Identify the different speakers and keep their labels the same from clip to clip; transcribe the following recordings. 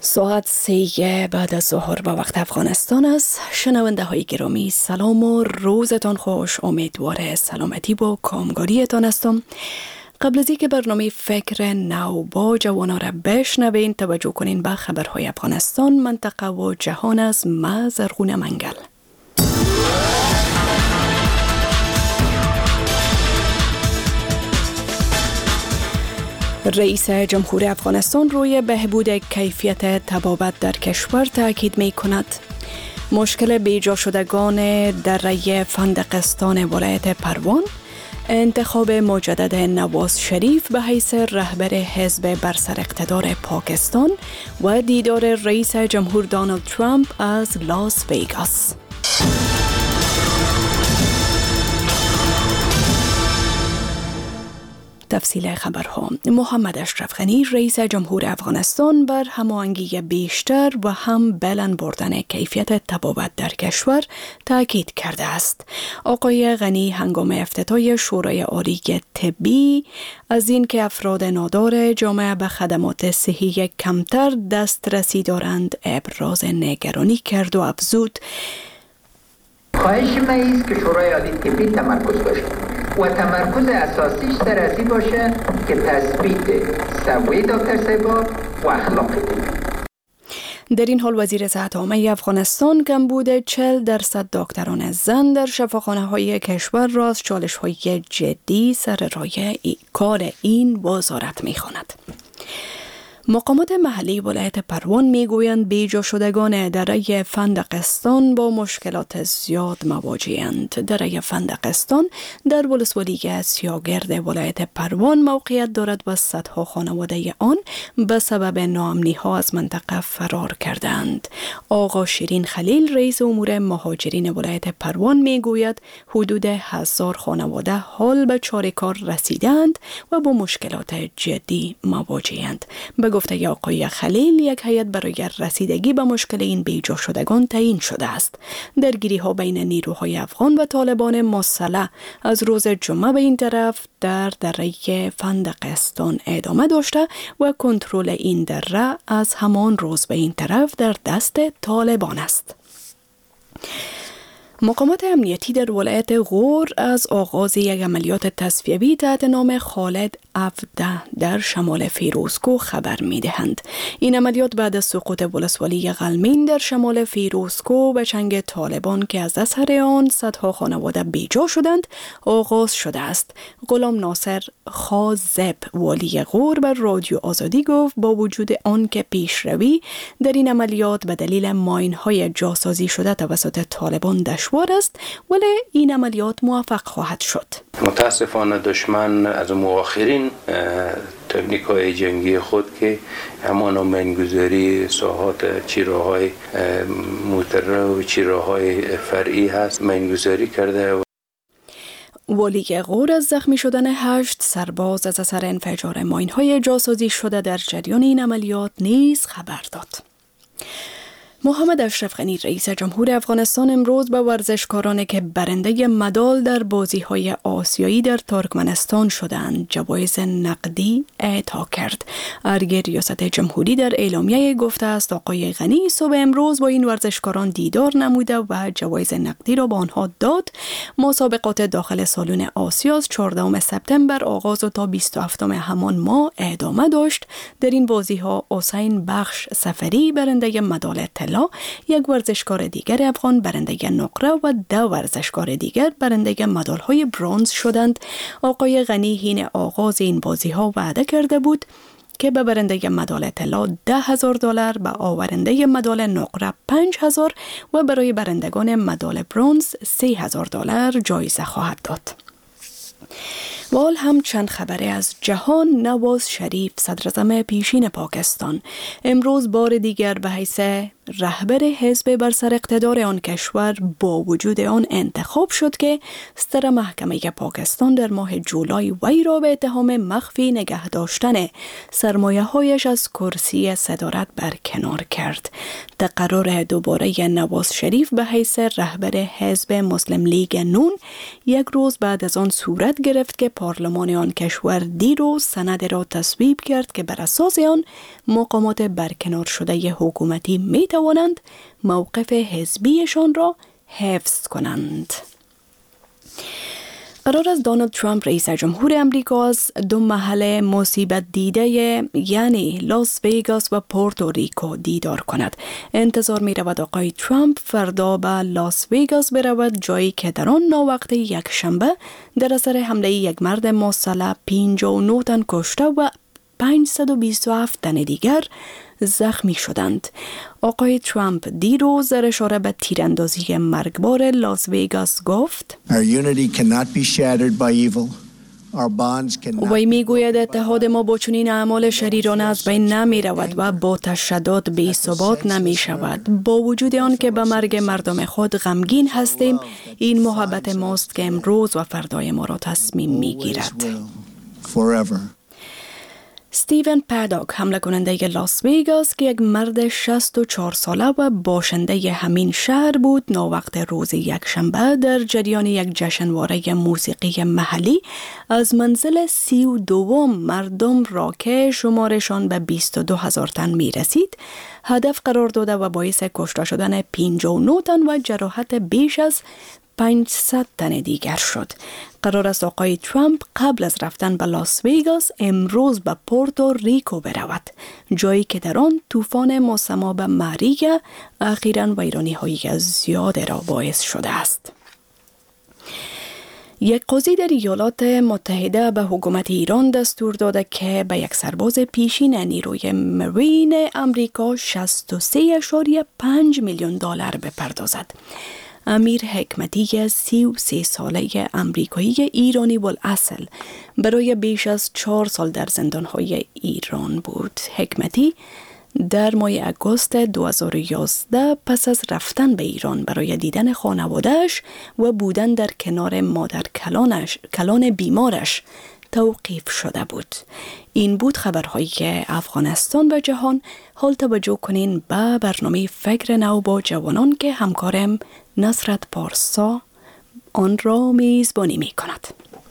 Speaker 1: ساعت 3 بعد از ظهر به وقت افغانستان است. شنونده های گرامی، سلام و روزتان خوش. امیدوار سلامتی و کامگاریتان هستم. قبل از اینکه برنامه فکر نو با جوانا را بشنوین، توجه کنین به خبرهای افغانستان، منطقه و جهان از زرغون منگل. رئیس جمهور افغانستان روی بهبود کیفیت طبابت در کشور تاکید می کند. مشکل بیجا شدگان دره فندقستان ولایت پروان، انتخاب مجدد نواز شریف به حیث رهبر حزب بر سر اقتدار پاکستان و دیدار رئیس جمهور دونالد ترامپ از لاس ویگاس. تفصیل خبرها. محمد اشرف غنی رئیس جمهور افغانستان بر هماهنگی بیشتر و هم بلند بردن کیفیت طبابت در کشور تاکید کرده است. آقای غنی هنگام افتتاح شورای عالی طبی از این که افراد نادار جامعه به خدمات صحی کمتر دسترسی دارند ابراز نگرانی کرد و افزود:
Speaker 2: خواهش من است که شورای عالی طبی تمرکز داشته و تمرکز اساسیش در ازی باشه که تثبیت سوی دکتر صاحبا و اخلاق دید.
Speaker 1: در این حال وزیر صحت عامه افغانستان کمبود 40% دکتران زن در شفاخانه‌های کشور را از چالش‌های جدی سر راه کار این وزارت می‌خواند. مقامات محلی ولایت پروان میگویند بیجا شدگان دره فندقستان با مشکلات زیاد مواجه‌اند. دره فندقستان در ولسوالی سیاگرد ولایت پروان موقعیت دارد و صدها خانواده آن به سبب ناامنی‌ها از منطقه فرار کردند. آقا شیرین خلیل رئیس امور مهاجرین ولایت پروان میگوید حدود 1000 خانواده حال به چاره‌کار رسیدند و با مشکلات جدی مواجه‌اند. گفته آقای خلیل، یک هیئت برای رسیدگی به مشکل این بیجا شدگان تعیین شده است. درگیری ها بین نیروهای افغان و طالبان مسلح از روز جمعه به این طرف در دره فندقستان ادامه داشته و کنترل این دره از همان روز به این طرف در دست طالبان است. مقامات امنیتی در ولایت غور از آغاز یک عملیات تصفیوی تحت نام خالد 17 در شمال فیروزکوه خبر می‌دهند. این عملیات بعد از سقوط ولسوالی قلمین در شمال فیروزکوه به چنگ طالبان که از اثر آن صدها خانواده بیجا شدند آغاز شده است. غلام ناصر خازب والی غور بر رادیو آزادی گفت با وجود آن که پیشروی در این عملیات به دلیل ماین‌های جاسازی شده توسط طالبان دشوار است، ولی این عملیات موفق خواهد شد.
Speaker 3: متاسفانه دشمن از مؤخرین تکنیک‌های جنگی خود که همان منگذاری ساحات چیراهای موتره و چیراهای فرعی هست منگذاری کرده.
Speaker 1: والی غور از زخمی شدن 8 سرباز از اثر انفجار ماین‌های جاسازی شده در جریان این عملیات نیز خبر داد. محمد اشرف غنی رئیس جمهور افغانستان امروز به ورزشکارانی که برنده مدال در بازی‌های آسیایی در ترکمنستان شدند جوایز نقدی اعطا کرد. ارگ ریاست جمهوری در اعلامیه گفته است آقای غنی صبح امروز با این ورزشکاران دیدار نموده و جوایز نقدی را به آنها داد. مسابقات داخل سالن آسیا از 14 سپتامبر آغاز و تا 27 همان ماه ادامه داشت. در این بازی‌ها حسین بخش سفری برنده مدال یک ورزشکار دیگر افغان برنده نقره و 2 ورزشکار دیگر برنده مدال‌های برنز شدند. آقای غنی حین آغاز این بازی‌ها وعده کرده بود که به برنده مدال طلا $10,000، به آورنده مدال نقره $5,000 و برای برندگان مدال برنز $3,000 جایزه خواهد داد. و حال هم چند خبره از جهان. نواز شریف صدراعظم پیشین پاکستان امروز بار دیگر به حیث رهبر حزب بر سر اقتدار آن کشور با وجود آن انتخاب شد که ستر محکمه پاکستان در ماه جولای وی را به اتهام مخفی نگه داشتن سرمایه‌هایش از کرسی صدارت برکنار کرد. تقرر دوباره نواز شریف به حیث رهبر حزب مسلم لیگ نون یک روز بعد از آن صورت گرفت که پارلمان آن کشور دیروز سند را تصویب کرد که بر اساس آن مقامات برکنار شده حکومتی می توانند موقف حزبیشان را حفظ کنند. قرار است دونالد ترامپ رئیس جمهور امریکا از دو محل مصیبت دیده یعنی لاس ویگاس و پورتوریکو دیدار کند. انتظار می رود آقای ترامپ فردا به لاس ویگاس برود، جایی که در آن ناوقت یک شنبه در اثر حمله یک مرد مسلح 59 تن کشته و 527 تن دیگر زخمی شدند. آقای ترامپ دیروز در اشاره به تیراندازی مرگبار لاس ویگاس گفت: وی میگوید اتحاد ما با چنین اعمال شریرانه از بین نمی رود و با تشدد بی ثبات نمی شود. با وجود آن که به مرگ مردم خود غمگین هستیم، این محبت ماست که امروز و فردای ما را تصمیم می گیرد. استیون پادوک، حمله کننده لاس ویگاس که یک مرد 64 ساله و باشنده همین شهر بود، ناوقت روز یک شنبه در جریان یک جشنواره موسیقی محلی از منزل 32 مردم را که شمارشان به 22,000 تن می رسید هدف قرار داده و باعث کشته شدن 59 تن و جراحت بیش از 500 تن دیگر شد. قرار است آقای ترامپ قبل از رفتن به لاس ویگاس امروز به پورتو ریکو برود، جایی که در آن طوفان مسمى به ماریا اخیراً ویرانی‌های زیاد را باعث شده است. یک قاضی در ایالات متحده به حکومت ایران دستور داده که به یک سرباز پیشین نیروی مرین امریکا 63.5 میلیون دلار بپردازد. امیر حکمتی 33 ساله امریکایی ایرانی والاصل برای بیش از 4 سال در زندانهای ایران بود. حکمتی در ماه اگست 2011 پس از رفتن به ایران برای دیدن خانواده‌اش و بودن در کنار مادر کلان بیمارش توقیف شده بود. این بود خبرهایی که افغانستان و جهان. حال توجه کنین به برنامه فکر نو با جوانان که همکارم نصرت پارسا آن را میزبانی می کند.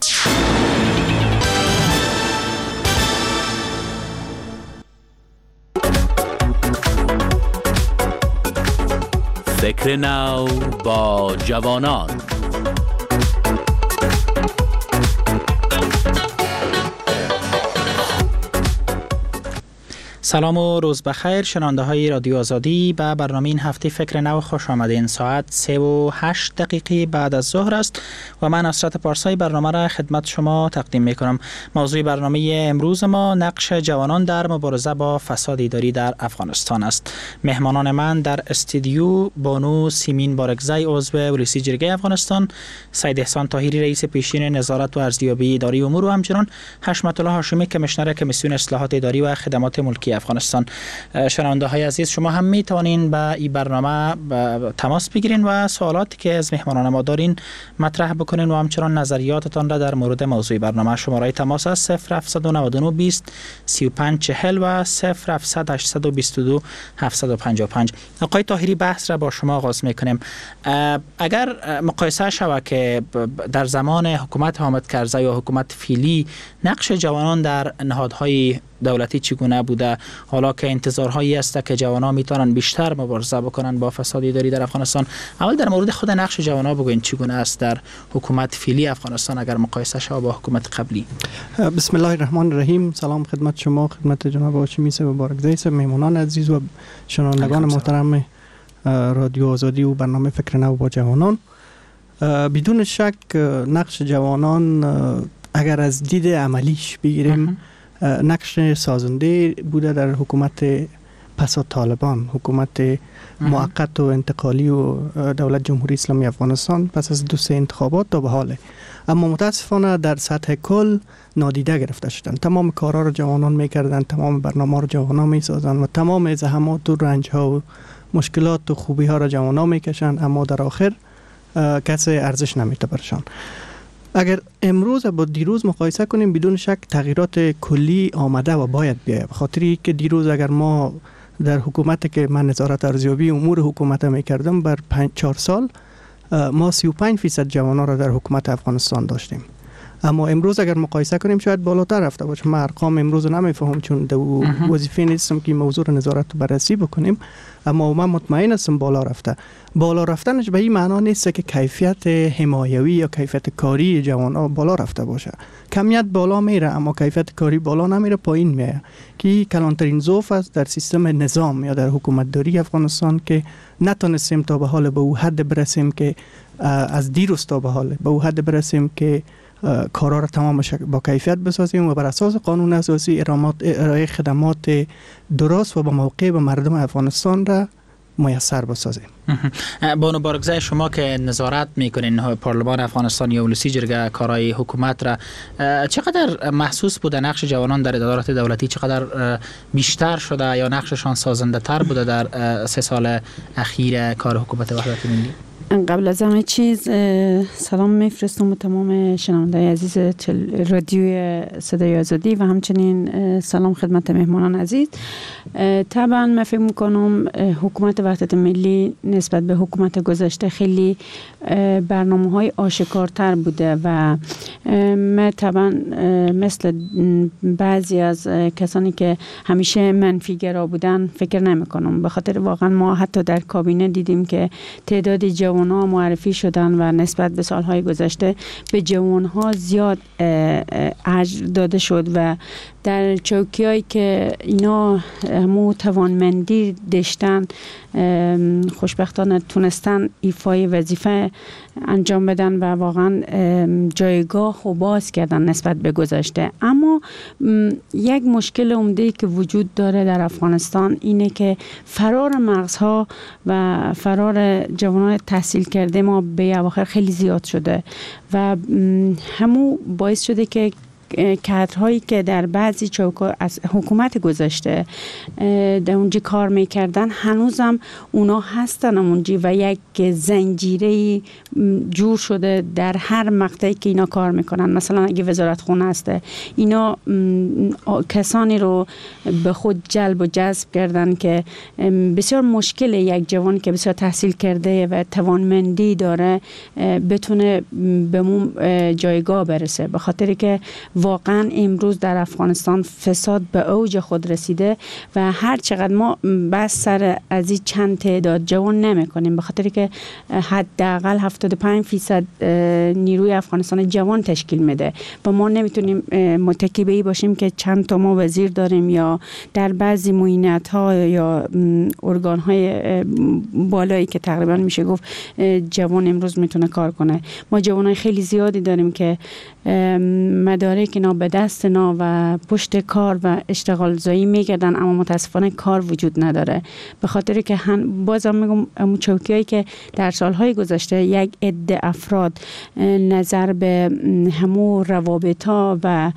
Speaker 4: فکر نو با جوانان.
Speaker 5: سلام و روز بخیر شنونده های رادیو آزادی. به برنامه این هفته فکر نو خوش آمدین. ساعت 3:08 دقیقه بعد از ظهر است و من نصرت پارسایی برنامه را خدمت شما تقدیم می کنم. موضوع برنامه امروز ما نقش جوانان در مبارزه با فساد اداری در افغانستان است. مهمانان من در استودیو بانو سیمین بارگزی عضو ولسی جرگه افغانستان، سید احسان طاهری رئیس پیشین نظارت و ارزیابی اداری امور و همچنین حشمت الله هاشمی کمیشنر کمیسیون اصلاحات اداری و خدمات ملکی افغانستان. شنونده های عزیز، شما هم می توانین به این برنامه تماس بگیرین و سوالاتی که از مهمانان ما دارین مطرح بکنین و همچنان نظریاتتان را در مورد موضوع برنامه. شماره تماس است 0799 20 35 40 و 0700 822 755. آقای طاهری، بحث را با شما آغاز میکنیم. اگر مقایسه شود که در زمان حکومت حامد کرزی و حکومت فعلی نقش جوانان در نهادهای دولتی چگونه بوده، حالا که انتظارهایی است که جوانان میتونن بیشتر مبارزه بکنن با فساد اداری در افغانستان، اول در مورد خود نقش جوانان بگوین چگونه است در حکومت فعلی افغانستان اگر مقایسه شود با حکومت قبلی؟
Speaker 6: بسم الله الرحمن الرحیم. سلام خدمت شما، خدمت جناب هاشمی صاحب مبارکزی صاحب، مهمانان عزیز و شنوندگان محترم رادیو آزادی و برنامه فکر نو با جوانان. بدون شک نقش جوانان اگر از دید عملیش بگیریم نقش سازنده بوده در حکومت پس از طالبان، حکومت موقت و انتقالی و دولت جمهوری اسلامی افغانستان پس از 2-3 انتخابات تا به حاله. اما متاسفانه در سطح کل نادیده گرفته شدن. تمام کارها رو جوانان میکردن، تمام برنامه رو جوانان میسازن و تمام زحمات و رنج ها و مشکلات و خوبی ها رو جوانان میکشن، اما در آخر کسی ارزش نمیده برشان. اگر امروز با دیروز مقایسه کنیم، بدون شک تغییرات کلی آمده و باید بیاید. به خاطری که دیروز اگر ما در حکومت که من نظارت ارزیابی امور حکومت میکردم بر 4 سال، ما 35% جوانان را در حکومت افغانستان داشتیم. اما امروز اگر مقایسه کنیم شاید بالاتر رفته باشه. من ارقام امروز نمیفهم چون وظیفه نیستم که موضوع نظارت بررسی بکنیم، اما من مطمئن هستم بالا رفته. بالا رفتنش به این معنا نیست که کیفیت حمایوی یا کیفیت کاری جوانان بالا رفته باشه. کمیت بالا میره اما کیفیت کاری بالا نمیره، پایین میره، که کلانترین ضعف است در سیستم نظام یا در حکومت داری افغانستان که نتونستیم تا به حال به او حد برسیم که از دیروز تا به حال به او حد برسیم که کارا را تمام با کیفیت بسازیم و بر اساس قانون اساسی ارائه خدمات درست و با موقع به مردم افغانستان را میسر بسازیم.
Speaker 5: بانو بارگزای، شما که نظارت میکنین پارلمان افغانستان یا اولوسی جرگه کارهای حکومت را، چقدر محسوس بوده نقش جوانان در ادارات دولتی؟ چقدر بیشتر شده یا نقششان سازنده تر بوده در 3 سال اخیر کار حکومت وحدت ملی؟
Speaker 7: قبل از همه چیز سلام میفرستم به تمام شنوندگان عزیز رادیوی صدای آزادی و همچنین سلام خدمت مهمانان عزیز. طبعا من فکر میکنم حکومت وحدت ملی نسبت به حکومت گذشته خیلی برنامه‌های آشکارتر بوده و من طبعا مثل بعضی از کسانی که همیشه منفیگرا بودن فکر نمیکنم، به خاطر واقعا ما حتی در کابینه دیدیم که تعداد جوان‌ها معرفی شدن و نسبت به سالهای گذشته به جوان‌ها زیاد اجر داده شد و در چوکیایی که اینا همو توانمندی داشتن خوشبختانه تونستن ایفای وظیفه انجام بدن و واقعا جایگاه و باز کردن نسبت به گذشته. اما یک مشکل عمده که وجود داره در افغانستان اینه که فرار مغزها و فرار جوانان تحصیل کرده ما به اواخر خیلی زیاد شده و همو باعث شده که کادرهایی که در بعضی چوکا از حکومت گذشته در اونجا کار میکردن هنوزم اونا هستن اونجا و یک زنجیره جور شده در هر مقطعی که اینا کار میکنن. مثلا اگه وزارت خونه هسته، اینا کسانی رو به خود جلب و جذب کردن که بسیار مشکل یک جوان که بسیار تحصیل کرده و توانمندی داره بتونه به اون جایگاه برسه، به خاطر که واقعا امروز در افغانستان فساد به اوج خود رسیده و هر چقدر ما بس سر از این چند تعداد جوان نمی کنیم، به خاطر که حداقل 75% نیروی افغانستان جوان تشکیل میده و ما نمیتونیم متکی به این باشیم که چند تا ما وزیر داریم یا در بعضی معینت ها یا ارگان های بالایی که تقریبا میشه گفت جوان امروز میتونه کار کنه. ما جوانای خیلی زیادی داریم که مدارک اینا به دست اینا و پشت کار و اشتغال زایی میگردن، اما متاسفانه کار وجود نداره، به خاطر که بازم میگم همون چوکیایی که در سالهای گذشته یک عده افراد نظر به همون روابطا و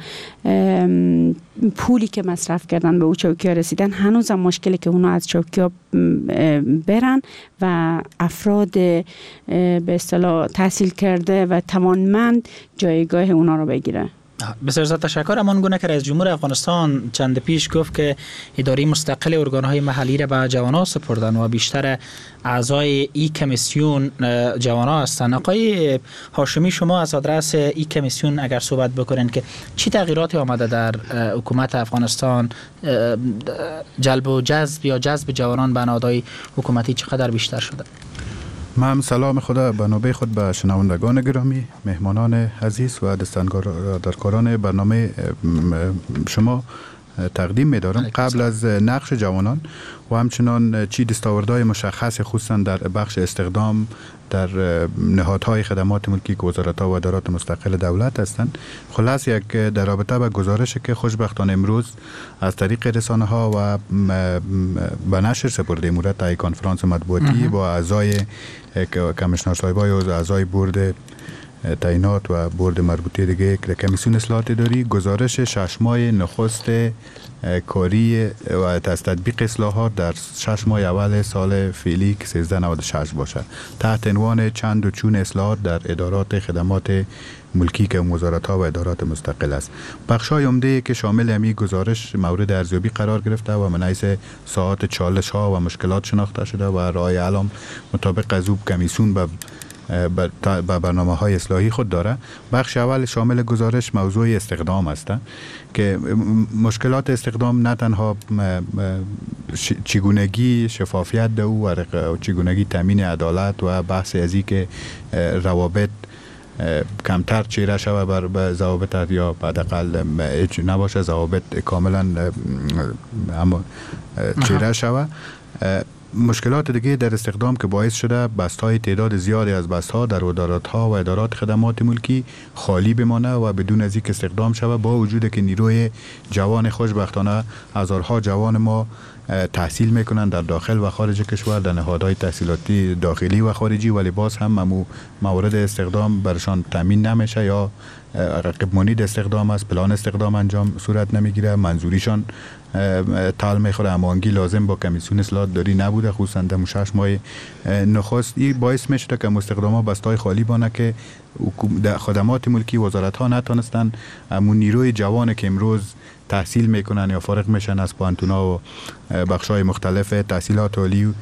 Speaker 7: پولی که مصرف کردن به اون چوکی‌ها رسیدن، هنوز هم مشکلی که اونا از چوکی‌ها برن و افراد به اصطلاح تحصیل کرده و توانمند جایگاه اونا رو بگیره.
Speaker 5: بسیار زیاد تشکر. همان گونه که رئیس جمهور افغانستان چند پیش گفت که اداره مستقل ارگان‌های محلی را به جوانان سپردن و بیشتر اعضای ای کمیسیون جوانان هستند. آقای هاشمی، شما از آدرس ای کمیسیون اگر صحبت بکنین که چی تغییراتی آمده در حکومت افغانستان، جلب و جذب یا جذب جوانان به نهادهای حکومتی چقدر بیشتر شده؟
Speaker 8: من سلام خدا به نوبه خود به شنوندگان گرامی، مهمانان عزیز و دستندرکاران برنامه شما تقدیم می‌دارم قبل از نقش جوانان و همچنان چی دستاوردهای مشخص خصوصا در بخش استخدام در نهادهای خدمات ملکی که وزارت‌ها و ادارات مستقل دولت هستند. خلاص یک در رابطه با گزارشی که خوشبختانه امروز از طریق رسانه‌ها و به نشر سپرده مورد تا کنفرانس مطبوعاتی با اعضای کمیشنر صاحبای و اعضای بورد تعیینات و بورد مربوطه دیگه که کمیسیون اصلاحات اداری گزارش 6 ماه نخست کاری و از تطبیق اصلاحات در 6 ماه اول سال فعلی که 1396 باشه تحت عنوان چند و چون اصلاحات در ادارات خدمات ملکی که وزارت‌ها و ادارات مستقل است. بخش‌های عمده که شامل همین گزارش مورد ارزیابی قرار گرفته و من حیث ساعات چالش‌ها و مشکلات شناخته شده و رای علم مطابق از کمیسیون به برنامه‌های اصلاحی خود داره. بخش اول شامل گزارش موضوع استخدام است که مشکلات استخدام نه تنها چگونگی شفافیت ده و چگونگی تامین عدالت و بحث ازی که روابط کمتر چیره شوه بر ضوابط یا حداقل نباشه ضوابط کاملا اما چیره شوه. مشکلات دیگه در استخدام که باعث شده بست‌های تعداد زیادی از بست‌ها در ادارات‌ها و ادارات خدمات ملکی خالی بمانه و بدون از اینکه استخدام شود، با وجود که نیروی جوان خوشبختانه هزارها جوان ما تحصیل میکنن در داخل و خارج کشور در نهادهای تحصیلاتی داخلی و خارجی، ولی باز هم موارد استخدام برشان تامین نمیشه یا رقیب مانید استخدام است، پلان استخدام انجام صورت نمیگیره، منظوریشان تال میخوره، هماهنگی لازم با کمیسیون اصلاحات داری نبوده خصوصا در 6 ماه نخست. این باعث میشه که مستخدما بستای خالی بانه که در خدمات ملکی وزارت ها نتونستن همون نیروی جوان که امروز تحصیل میکنن یا فارغ میشن از پانتونا و بخشای مختلف تحصیلات عالی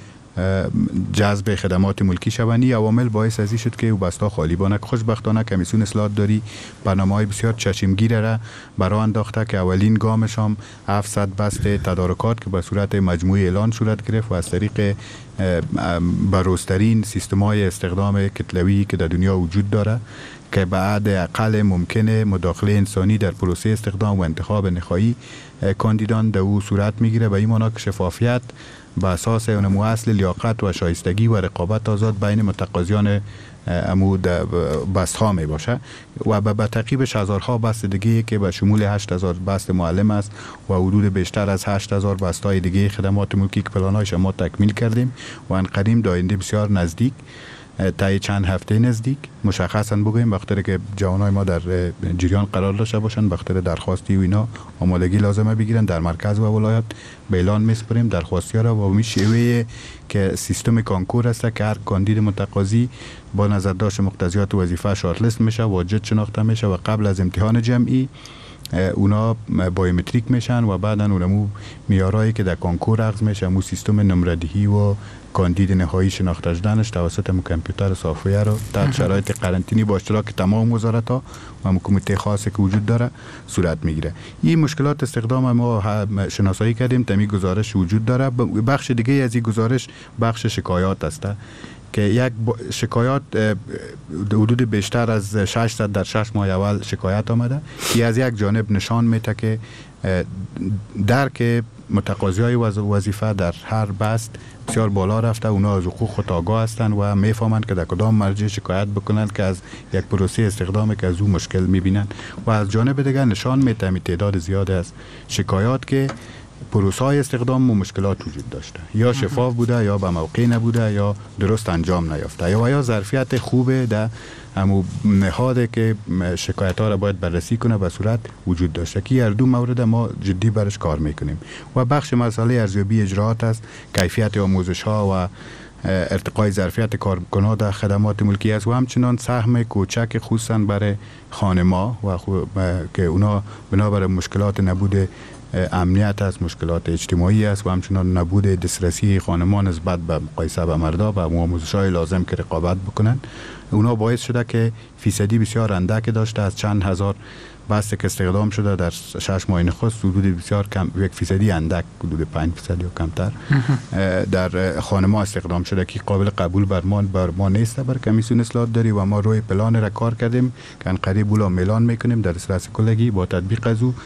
Speaker 8: جذب خدمات ملکی شوند. عوامل باعث ازی شد که او بستا خالی بانه. خوشبختانه کمیسیون اصلاحات داری برنامه‌های بسیار چشمگیر را برای انداخته که اولین گامش هم 700 بست تدارکات که به صورت مجموعی اعلان صورت گرفت و از طریق بروزترین سیستم‌های استخدام کتلوی که در دنیا وجود داره که بعد اقل ممکنه مداخله انسانی در پروسه استخدام و انتخاب نهایی کاندیدان در او صورت میگیره. به این معنا که شفافیت به اساس نمو اصل لیاقت و شایستگی و رقابت آزاد بین متقاضیان عمود بست ها می باشه و به تعقیبش هزارها بست دیگه که به شمول 8000 بست معلم است و حدود بیشتر از 8000 بست های دیگه خدمات ملکی که پلان‌هایش ما تکمیل کردیم و ان قدیم داینده بسیار نزدیک تا چند هفته نزدیک مشخصا بگویم وقتی که جوانای ما در جریان قرار داشته باشن وقتی درخواستی و اینا آمادگی لازمه بگیرن در مرکز و ولایت به اعلان میسپریم درخواستی ها را و می شیوه که سیستم کانکور است که هر کاندید متقاضی با نظر داشت مقتضیات وظیفه شارت لیست میشه واجد شناخته میشه و قبل از امتحان جمعی اونا بایومتریک میشن و بعدا اونمو میارایی که در کانکور عرض میشه مو سیستم نمردهی و کاندید نهایی شناخته شدنش توسط کامپیوتر سافویر رو تحت شرایط قرنطینی با اشتراک تمام وزارت‌ها و کمیته خاصی که وجود داره صورت میگیره. این مشکلات استخدام ما شناسایی کردیم، تمی گزارش وجود داره. بخش دیگه از این گزارش بخش شکایات است که یک شکایات حدود بیشتر از 600 در 6 ماه اول شکایت آمده که از یک جانب نشان میده که درک متقاضی‌های وظیفه در هر بست بسیار بالا رفته، اونا از حقوق خود آگاه هستند و میفهمند که در کدام مرجع شکایت بکنند که از یک پروسه استخدامی که از او مشکل میبینند و از جانب دیگر نشان میده تعداد زیاد از شکایات که پروسه‌های استخدام و مشکلات وجود داشته، یا شفاف بوده یا به موقع نبوده یا درست انجام نیافته یا ظرفیت خوبه در همو نهاده که شکایت ها را باید بررسی کنه به صورت وجود داشته که هر دو مورد ما جدی برش کار میکنیم. و بخش مسئله ارزیابی اجراعات است، کیفیت آموزش ها و ارتقای ظرفیت کارکنان در خدمات ملکی است و همچنان سهم کوچک خصوصا برای خانما و که اونا بنابر مشکلات نبود امنیت است، مشکلات اجتماعی است و همچنان نبود دسترسی خانمان نسبت به مقایسه به مردا و آموزش‌های لازم که رقابت بکنن، اونا باعث شده که فیصدی بسیار اندک داشته از چند هزار بسته که استخدام شده در 6 ماه نخست حدود بسیار کم 1% اندک حدود 5% یا کمتر در خانما استخدام شده که قابل قبول بر ما نیست. بر کمیسیون اصلاحات داری و ما روی پلان را کار کردیم که قریب اون اعلان میکنیم در صورت کلگی با تطبیق از او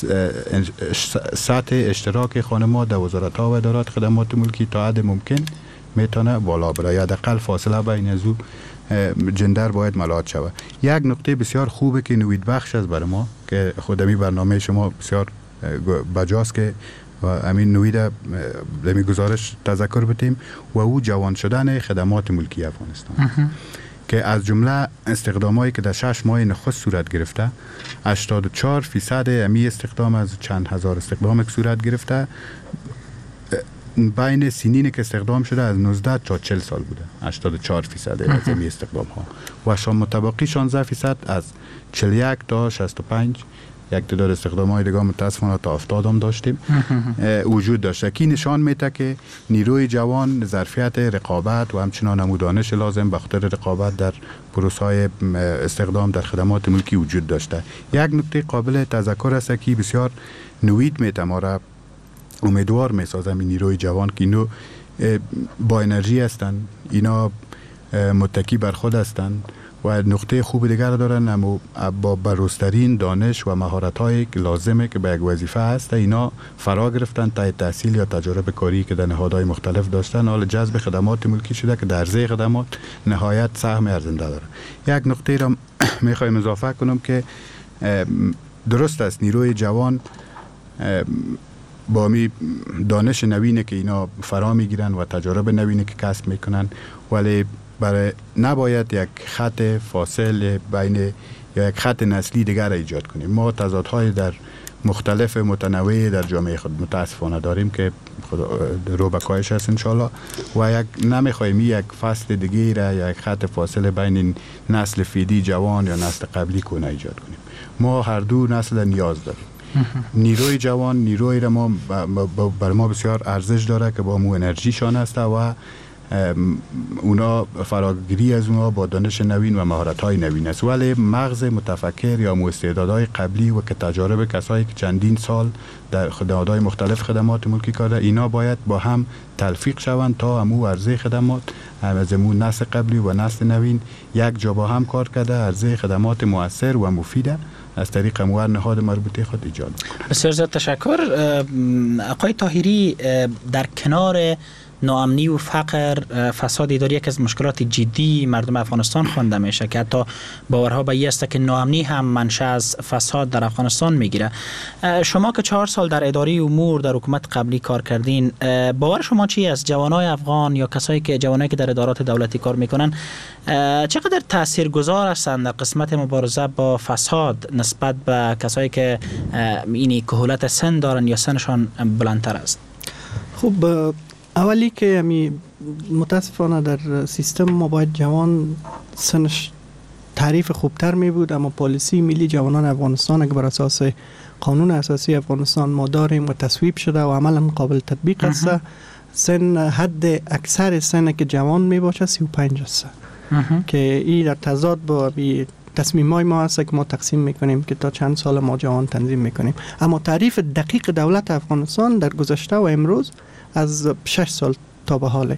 Speaker 8: سطح اشتراک خانما در وزارت ها و ادارات خدمات ملکی تا حد ممکن میتونه بالا بره یا حداقل فاصله بین از او جندر باید ملاحظه شود. یک نکته بسیار خوبه که نوید بخش است برای ما که خودمی برنامه شما بسیار بجاست که و امین نوید دمی گزارش تذکر بتیم و او جوان شدن خدمات ملکی افغانستان که از جمله استخدامایی که در 6 ماه نخست صورت گرفته 84% امی استخدام از چند هزار استخدام که صورت گرفته بین سنینی که استخدام شده از 19 تا 40 سال بوده. 84% از امی استخدام ها و شام متبقی 16% از 41 تا 65 یک تعداد استخدام های دیگه متاسفانه تا 70 هم داشتیم وجود داشته که نشان میده که نیروی جوان ظرفیت رقابت و همچنان هم دانش لازم به خاطر رقابت در پروسه های استخدام در خدمات ملکی وجود داشته. یک نکته قابل تذکر است که بسیار نوید میته ما را امیدوار میسازم این نیروی جوان که اینو با انرژی هستند، اینا متکی بر خود هستند و نقطه خوب دیگر دارن اما با بروزترین دانش و مهارت‌های لازمه که به یک وظیفه هست اینا فرا گرفتن تا تحصیل یا تجربه کاری که در نهادهای مختلف داشتن حال جذب خدمات ملکی شده که در عرضه خدمات نهایت سهم ارزنده داره. یک نقطه را میخوایم اضافه کنم که درست است نیروی جوان با می دانش نوینه که اینا فرا میگیرن و تجربه نوینه که کسب میکنن ولی برای نباید یک خط فاصل بین یا یک خط نسلی دیگر را ایجاد کنیم. ما تضادهای در مختلف متنوع در جامعه خود متاسفانه داریم که رو به کاهش هست انشالله و یک نمیخوایم یک فصل دیگه را یا یک خط فاصله بین نسل فیدی جوان یا نسل قبلی کنه ایجاد کنیم. ما هر دو نسل نیاز داریم. نیروی جوان نیروی را ما بر ما بسیار ارزش داره که با مو انرژیشان است و اونا فراگیری از اونا با دانش نوین و مهارت‌های نوین است ولی مغز متفکر یا استعدادهای قبلی و که تجارب کسایی که چندین سال در نهادهای مختلف خدمات ملکی کرده اینا باید با هم تلفیق شوند تا همو عرضه خدمات از همو نسل قبلی و نسل نوین یک جا با هم کار کرده عرضه خدمات مؤثر و مفیده از طریق امور نهاد مربوطه خود ایجاد.
Speaker 5: بسیار زیاد تشکر. آقای طاهری، در کنار ناامنی و فقر، فساد اداری یک از مشکلات جدی مردم افغانستان خوانده میشه که حتی باورها به این است که ناامنی هم منشأ از فساد در افغانستان میگیره. شما که 4 سال در اداره امور در حکومت قبلی کار کردین، باور شما چی است؟ جوانای افغان یا کسایی که در ادارات دولتی کار میکنن چقدر تاثیرگذار هستند در قسمت مبارزه با فساد نسبت به کسایی که اینی کهولت سن دارن یا سنشان بلندتر است؟
Speaker 6: خب اولی که متاسفانه در سیستم ما باید جوان سنش تعریف خوبتر می بود اما پالیسی ملی جوانان افغانستان که بر اساس قانون اساسی افغانستان ما داریم و تصویب شده و عملا قابل تطبیق است سن حد اکثر سن که جوان می باشه 35 است که این در تضاد با تصمیمای ما هست که ما تقسیم میکنیم که تا چند سال ما جوان تنظیم میکنیم اما تعریف دقیق دولت افغانستان در گذشته و امروز از 6 سال تا به حال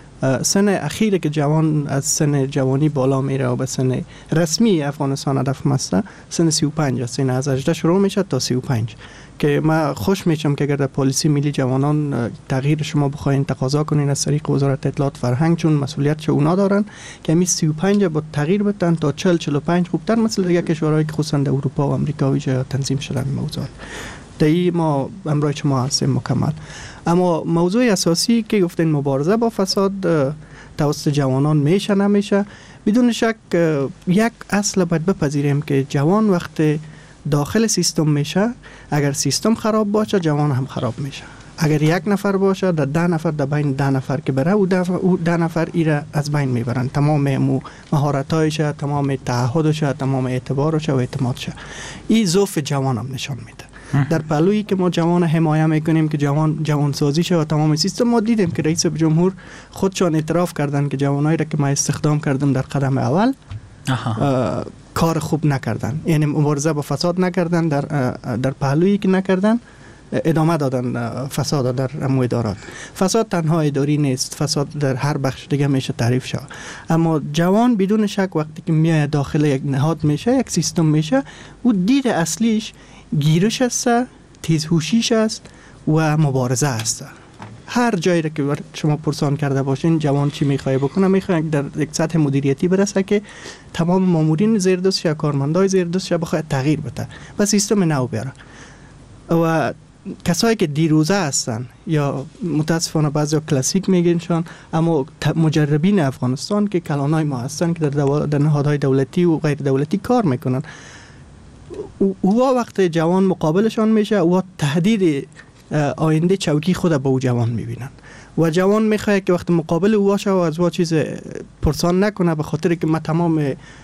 Speaker 6: سن اخیره که جوان از سن جوانی بالا میره و به سن رسمی افغانستان هدف مسته سن 35 است. سن از 18 شروع میشه تا 35 که من خوش میشم که اگر در پالیسی ملی جوانان تغییر شما بخواین تقاضا کنین از طریق وزارت اطلاعات فرهنگ چون مسئولیت چه اونا دارن که می 35 با تغییر بدن تا 40 45 خوبتر مثل دیگه کشورهایی که خصوصا در اروپا و امریکا ویژه تنظیم شدن موضوع دایی ما امروز شما هستیم مکمل. اما موضوع اساسی که گفتین مبارزه با فساد توسط جوانان میشه نمیشه بدون شک یک اصل باید بپذیریم که جوان وقت داخل سیستم میشه اگر سیستم خراب باشه جوان هم خراب میشه. اگر یک نفر باشه در 10 نفر در بین 10 نفر که بره او 10 نفر ایره از بین میبرن تمام مهارتایش تمام تعهدش تمام اعتبارش و اعتمادش. این ضعف جوان هم نشان میده. در پلویی که ما جوان حمایت میکنیم که جوان سازی شه و تمام سیستم ما دیدیم که رئیس جمهور خودشان اعتراف کردن که جوانایی را که ما استخدام کردم در قدم اول کار خوب نکردن، یعنی مبارزه با فساد نکردن، در پهلویی که نکردن ادامه دادن فساد در ادارات. فساد تنها اداری نیست، فساد در هر بخش دیگه میشه تعریف شود. اما جوان بدون شک وقتی که میاد داخل یک نهاد میشه، یک سیستم میشه، او دید اصلیش گیرش است، تیزهوشیش است و مبارزه است. هر جایی را که شما پرسان کرده باشین جوان چی میخواد بکنه، میخواد در یک سطح مدیریتی برسه که تمام مامورین زیر دستش یا کارمندای زیر دستش بخواد تغییر بده و سیستم نو بیاره. و کسایی که دیروزه هستن یا متاسفانه بعضی کلاسیک میگنشان، اما مجربین افغانستان که کلانای ما هستن که در نهادهای دولتی و غیر دولتی کار میکنن، او وقت جوان مقابلشان میشه و تهدید آینده چوکی خود با او جوان میبینن و جوان میخواد که وقت مقابل او باشه و از او چیز پرسان نکنه، به خاطر که ما تمام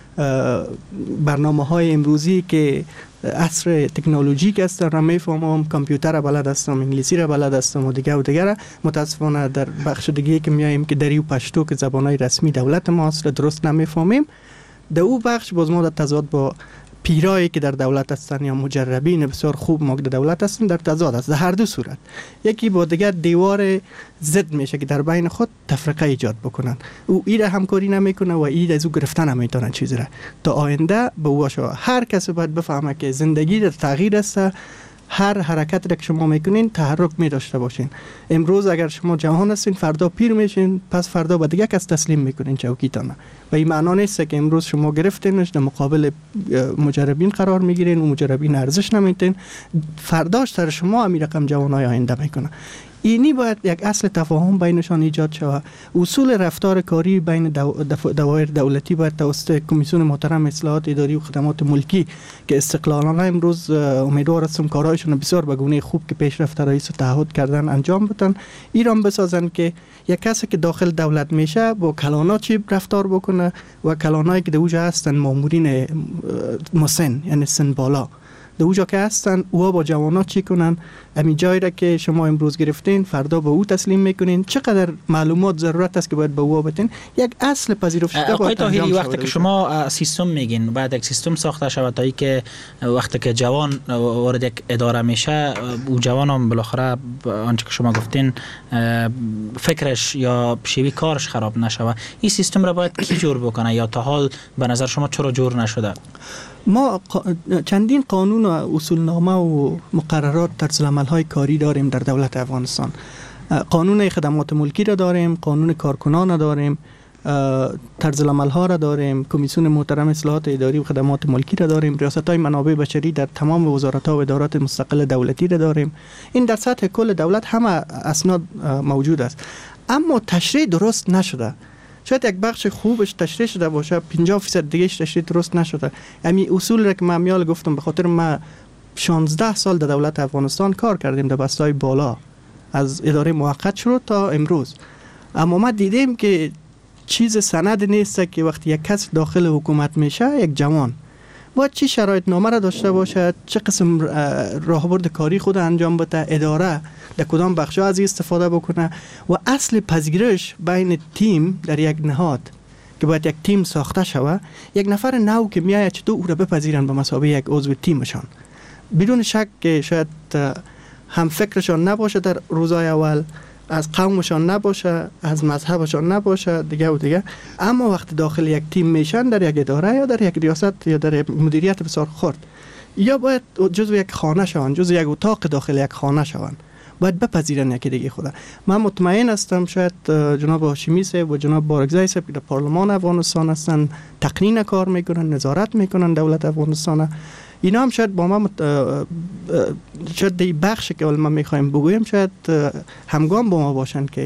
Speaker 6: برنامه‌های امروزی که عصر تکنولوژیک است را میفهمم، کامپیوتر بلد هستم، انگلیسی را بلد هستم و دیگه متاسفانه در بخش دیگه که میایم که دری و پشتو که زبانهای رسمی دولت ماست درست نمیفهمیم، در او بخش باز ما در تضاد با پیرایی که در دولت هستن یا مجربین بسیار خوب ما که در دولت هستن در تضاد است. در هر دو صورت یکی با دیگر دیوار ضد میشه که در بین خود تفرقه ایجاد بکنن. او ایره همکاری نمیکنه و اید از او گرفتن نمیتونن چیزی را. تا آینده به او شو هر کس باید بفهمه که زندگی در تغییر است. هر حرکت را که شما میکنین تحرک می داشته باشین. امروز اگر شما جوان هستین فردا پیر میشین، پس فردا به دیگه کس تسلیم میکنین چوکیتان. و این معنا نیست که امروز شما گرفتینش در مقابل مجربین قرار میگیرین و مجربین ارزش نمیدین، فرداش سر شما همین رقم جوانای آینده میکنه. اینی باید یک اصل تفاهم بینشان ایجاد شود. اصول رفتار کاری بین دوایر دولتی باید توسط کمیسیون محترم اصلاحات اداری و خدمات ملکی که استقلالانه امروز امیدوار هستم کارهایشون بسیار به گونه خوب که پیشرفت رئیس تعهد کردن انجام بدن، ایران بسازن که یک کسی که داخل دولت میشه با کلانا چی رفتار بکنه و کلانایی که دوجا هستن مامورین مسن یعنی سن بالا دوجا که هستن اوها با جوانا چی کنن، همین جایی را که شما امروز گرفتین فردا به او تسلیم میکنین، چقدر معلومات ضرورت است که باید به او بدین، یک اصل پذیرفته شده باید انجام شود.
Speaker 5: وقتی که شما سیستم میگین بعد یک سیستم ساخته شود تا که وقتی که جوان وارد یک اداره میشه او جوان هم بالاخره آنچه که شما گفتین فکرش یا شیوه کارش خراب نشود، این سیستم را باید کی جور بکنه یا تا حال به نظر شما چرا جور نشده؟
Speaker 6: ما چندین قانون و اصولنامه و مقررات طرزالعمل‌های کاری داریم در دولت افغانستان. قانون خدمات ملکی را داریم، قانون کارکنان را داریم، طرزالعمل‌ها را داریم، کمیسیون محترم اصلاحات اداری و خدمات ملکی را داریم، ریاست‌های منابع بشری در تمام وزارت‌ها و ادارات مستقل دولتی را داریم. این در سطح کل دولت همه اسناد موجود است، اما تشریح درست نشده. شاید یک بخش خوبش تشریح شده باشه، 50% دیگهش تشریح درست نشده. همین اصول را که من میال گفتم، به خاطر ما 16 سال در دولت افغانستان کار کردیم در بسته‌های بالا، از اداره موقت شروع تا امروز، اما ما دیدیم که چیز سند نیست که وقتی یک کس داخل حکومت میشه یک جوان باید چی شرایط نامه را داشته باشه، چه قسم راهبرد کاری خود انجام بده، اداره در کدام بخش‌ها از استفاده بکنه و اصل پذیرش بین تیم در یک نهاد که باید یک تیم ساخته شود، یک نفر نو که میاد چطور او را بپذیرن به مثابه یک عضو تیمشان، بدون شک که شاید هم فکرشان نباشه در روزهای اول، از قومشان نباشه، از مذهبشان نباشه دیگه، اما وقتی داخل یک تیم میشن در یک اداره یا در یک ریاست یا در مدیریت بسیار خرد، یا باید جزو یک خانه شوند، جزو یک اتاق داخل یک خانه شوند، باید بپذیرن یکی دیگه خدا. من مطمئن هستم شاید جناب هاشمی صاحب و جناب بارکزای صاحب که در پارلمان افغانستان هستن تقنین کار میکنن، نظارت میکنن دولت افغانستان، اینا هم شاید با ما شاید دی بخشی که ما میخوایم بگویم شاید همگام با ما باشن که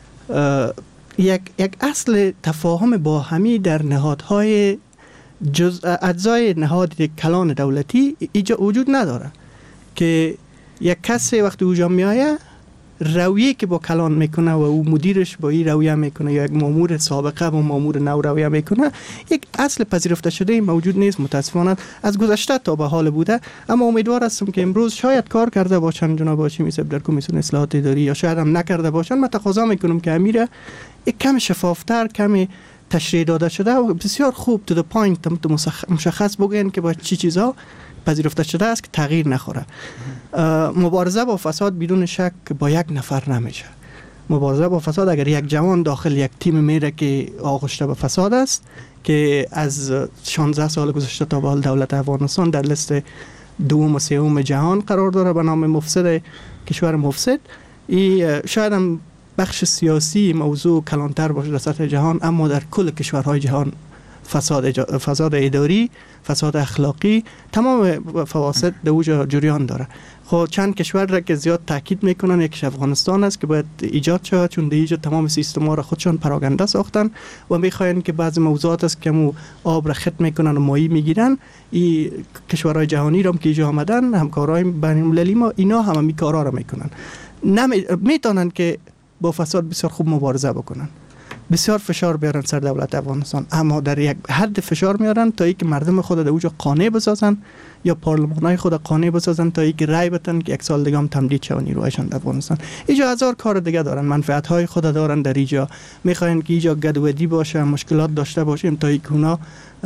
Speaker 6: یک اصل تفاهم با همی در نهادهای اجزای نهاد کلان دولتی وجود نداره که یک کسی وقتی اوجا میایه رویه که با کلان میکنه و او مدیرش با این رویه میکنه یا یک مامور سابقه با مامور نو رویه میکنه، یک اصل پذیرفته شده موجود نیست. متاسفانه از گذشته تا به حال بوده، اما امیدوار هستم که امروز شاید کار کرده باشن جناب هاشمی صاحب در کمیسیون اصلاحات اداری یا شاید هم نکرده باشن. من تقاضا میکنم که امیره یک کم شفافتر، کم تشریح داده شده و بسیار خوب تو the point مشخص بگوین که با چی چیزا پذیرفته شده است که تغییر نخوره. مبارزه با فساد بدون شک با یک نفر نمیشه. مبارزه با فساد اگر یک جوان داخل یک تیم میره که آغشته به فساد است که از 16 سال گذشته تا به حال دولت افغانستان در لیست دوم و سوم جهان قرار داره به نام مفسد کشور مفسد، شاید هم بخش سیاسی موضوع کلانتر باشه در سطح جهان، اما در کل کشورهای جهان فساد اداری، فساد اخلاقی، تمام فواسد در اوجا جریان داره. خب چند کشور را که زیاد تاکید میکنن، یکیش افغانستان است که باید ایجاد شود، چون در اینجا تمام سیستم‌ها را خودشان پراگنده ساختن و میخواین که بعضی موضوعات است که مو آب را خط میکنن و ماهی میگیرن. این کشورهای جهانی را که اینجا آمدن، همکارای بین‌المللی ما، اینا هم این کارا را میکنن. میتونن که با فساد بسیار خوب مبارزه بکنن، بسیار فشار بیارن سر دولت افغانستان، اما در یک حد فشار میارن تا اینکه مردم خود در اوجا قانع بسازن یا پارلمانای خود قانع بسازن تا اینکه رای بدن که یک سال دیگه هم تمدید شود نیروهایشان در افغانستان. اینجا هزار کار دیگه دارن، منفعت های خود دارن در اینجا، میخواین که اینجا گدودی باشه، مشکلات داشته باشیم تا اینکه اونا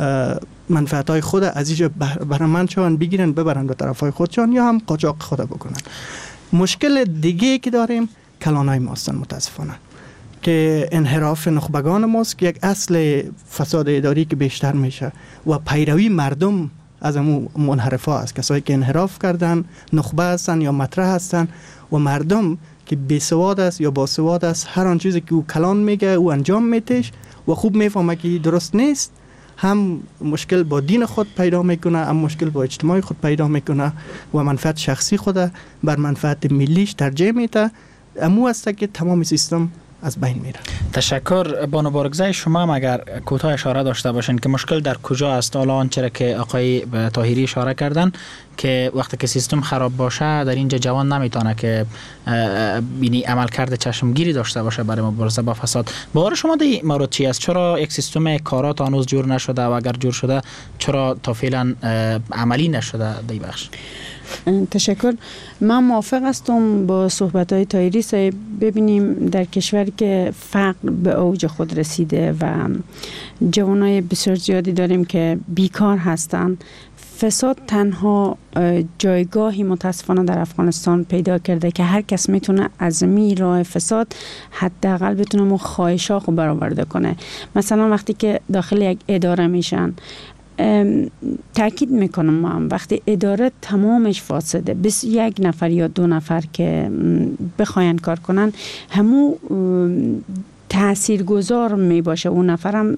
Speaker 6: منفعت های خود از اینجا برمند شون بگیرن ببرن به طرف های خودشان یا هم قاچاق خود بکنن. مشکل دیگه که داریم کلانای ما هستن متاسفانه، که انحراف نخبگان ماست که یک اصل فساد اداری که بیشتر میشه و پیروی مردم از امو منحرفا است. کسایی که انحراف کردن نخبه هستن یا مطرح هستن و مردم که بیسواد است یا باسواد است، هر آن چیزی که او کلان میگه او انجام میتش و خوب میفهمه که درست نیست، هم مشکل با دین خود پیدا میکنه، هم مشکل با اجتماع خود پیدا میکنه و منفعت شخصی خود بر منفعت ملیش ترجیح میده. امو است که تمام سیستم از بین میره.
Speaker 5: تشکر. بانو بارگزای، شما هم اگر کوتاه اشاره داشته باشین که مشکل در کجا است؟ حالا آنچه که آقای طاهری اشاره کردن که وقتی که سیستم خراب باشه در اینجا جوان نمیتونه که بینی عملکرد چشمگیری داشته باشه برای مبارزه با فساد. باور شما در این مورد چی است؟ چرا یک سیستم کارات هنوز جور نشده و اگر جور شده چرا تا فعلا عملی نشده در این بخش؟
Speaker 7: تشکر. من موافق هستم با صحبت‌های طاهری صاحب. ببینیم در کشوری که فقر به اوج خود رسیده و جوانای بسیار زیادی داریم که بیکار هستن، فساد تنها جایگاهی متاسفانه در افغانستان پیدا کرده که هر کس میتونه از راه فساد حداقل بتونه خواهش‌ها خو برآورده کنه. مثلا وقتی که داخل یک اداره میشن، تاکید میکنم من وقتی اداره تمامش فاسده، بس یک نفر یا دو نفر که بخواین کار کنن همو تاثیرگذار می باشه، اون نفرم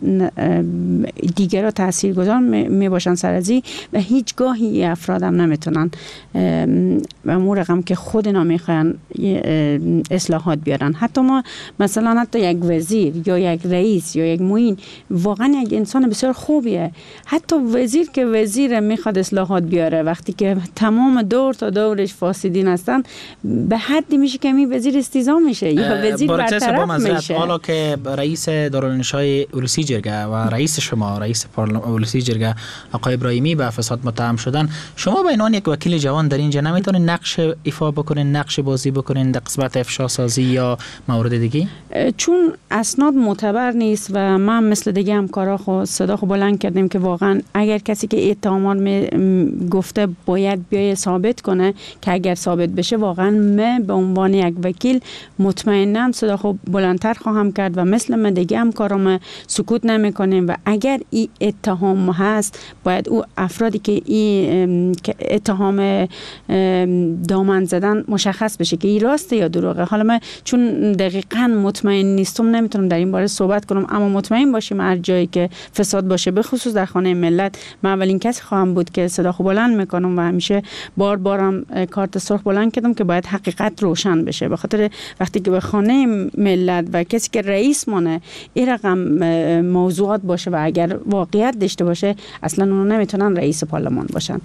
Speaker 7: دیگر را تاثیرگذار می باشن سر ازی و هیچگاهی افراد هم نمیتونن امور رقم که خود اینا میخوان اصلاحات بیارن. حتی ما مثلا حتی یک وزیر یا یک رئیس یا یک معین واقعا یک انسان بسیار خوبیه، حتی وزیر که وزیر میخواد اصلاحات بیاره وقتی که تمام دور تا دورش فاسدین هستن، به حدی میشه که این وزیر استیضا میشه یا وزیر برطرف میشه.
Speaker 5: حالا که رئیس دارالانشای اولوسی جرگه و رئیس شما رئیس پارلمان اولوسی جرگه آقای ابراهیمی به فساد متهم شدن، شما به عنوان یک وکیل جوان در اینجا نمیتونین نقش ایفا بکنین، نقش بازی بکنین در قسمت افشا سازی یا مورد دیگه؟
Speaker 7: چون اسناد معتبر نیست و من مثل دیگه همکارا خود صدا خو بلند کردیم که واقعا اگر کسی که اتهامات گفته باید بیای ثابت کنه که اگر ثابت بشه واقعا من به عنوان یک وکیل مطمئنم صدا خو بلندتر خواهم کرد و مثل من دیگه همکارام سکوت نمیکنیم و اگر این اتهام هست باید او افرادی که این اتهام دامن زدن مشخص بشه که این راسته یا دروغه. حالا من چون دقیقاً مطمئن نیستم نمیتونم در این باره صحبت کنم، اما مطمئن باشیم هر جایی که فساد باشه به خصوص در خانه ملت من اولین کسی خواهم بود که صدا خو بلند میکنم و همیشه بارم کارت سرخ بلند کردم که باید حقیقت روشن بشه. به خاطر وقتی که به خانه ملت و کسی که رئیس مونه این رقم موضوعات باشه و اگر واقعیت داشته باشه اصلا اونا نمیتونن رئیس پارلمان باشن.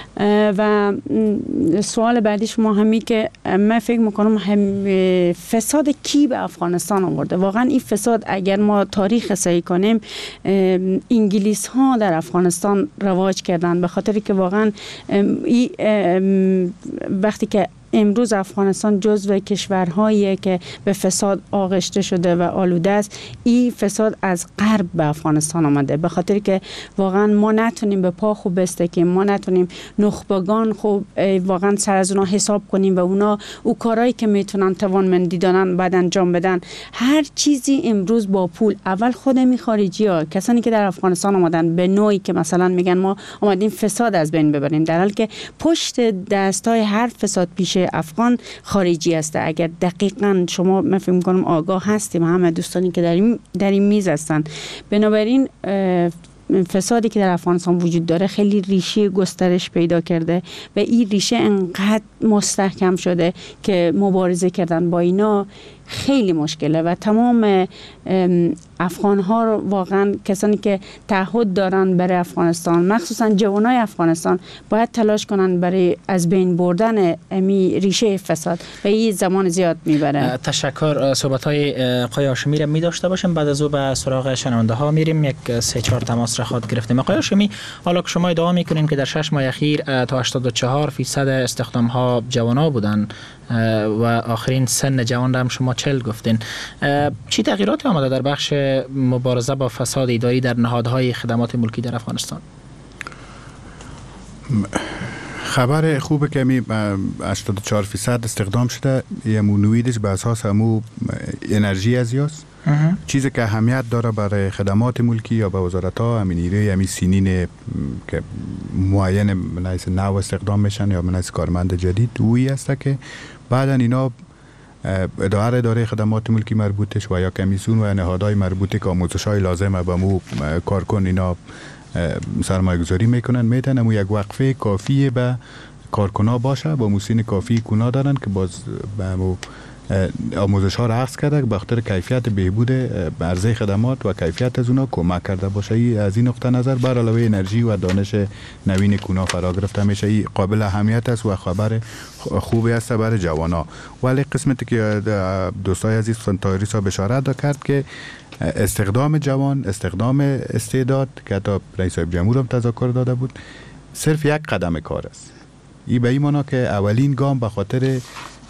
Speaker 7: و سوال بعدی شما همی که من فکر میکنم فساد کی به افغانستان آورده؟ واقعا این فساد اگر ما تاریخ صحیح کنیم انگلیس ها در افغانستان رواج کردن، به خاطر که واقعا وقتی که امروز افغانستان جزو کشورهایی که به فساد آغشته شده و آلوده است. این فساد از غرب به افغانستان آمده، به خاطر که واقعا ما نتونیم به پا خوب بستکیم، ما نتونیم نخبگان خوب واقعا سر از اونا حساب کنیم و اونا او کارهایی که میتونن توانمندی دارن بعد انجام بدن. هر چیزی امروز با پول. اول خودمی خارجی ها، کسانی که در افغانستان آمدن به نوعی که مثلا میگن ما آمدیم فساد از بین ببریم، در حالی که پشت دستای هر فساد پیش افغان خارجی است. اگر دقیقاً شما من فکر می‌کنم آگاه هستیم همه دوستانی که در این میز هستن. بنابراین فسادی که در افغانستان وجود داره خیلی ریشه گسترش پیدا کرده و این ریشه انقدر مستحکم شده که مبارزه کردن با اینا خیلی مشکله و تمام افغان ها واقعا کسانی که تعهد دارن برای افغانستان، مخصوصا جوانای افغانستان، باید تلاش کنن برای از بین بردن امی ریشه فساد و این زمان زیاد میبره.
Speaker 5: تشکر. صحبت های آقای هاشمی را می داشته باشیم، بعد از او به سراغ شنونده ها میریم. یک 3-4 تماس را خود گرفتیم. آقای هاشمی، حالا که شما ادعا میکنین که در 6 ماه اخیر تا 84% استخدام ها جوانا بودن و آخرین سن جوان را هم شما 40 گفتین، چی تغییراتی آمده در بخش مبارزه با فساد اداری در نهادهای خدمات ملکی در افغانستان؟
Speaker 8: خبر خوبه که می 84% استخدام شده. یه مونویدش به اساس همو انرژی ازیاست، چیزی که اهمیت داره برای خدمات ملکی یا به وزارت ها. همین نیروی همین سینین که معین منایس نو استخدام میشن یا منایس کارمند جدید اویی هست که بعدا اینا اداره خدمات ملکی مربوطش و یا کمیسیون و نهادهای مربوطه که آموزش‌های لازمه به مو کارکن اینا سرمایه گذاری میکنن، میتن امو یک وقفه کافیه به کارکنا باشه، با موسین کافی کنا دارن که باز به امو آموزش ها را عکس کرده به خاطر کیفیت بهبود عرضه خدمات و کیفیت از اونا کمک کرده باشه. از این نقطه نظر بر علاوه انرژی و دانش نوین کنا فرا گرفته میشه. این قابل اهمیت است و خبر خوبی است برای جوانا. ولی قسمتی که دوستای عزیز فنتایری صاحب اشاره کرد که استخدام جوان، استخدام استعداد که حتی رئیس جمهور هم تذکر داده بود، صرف یک قدم کار است. این به این معنی که اولین گام به خاطر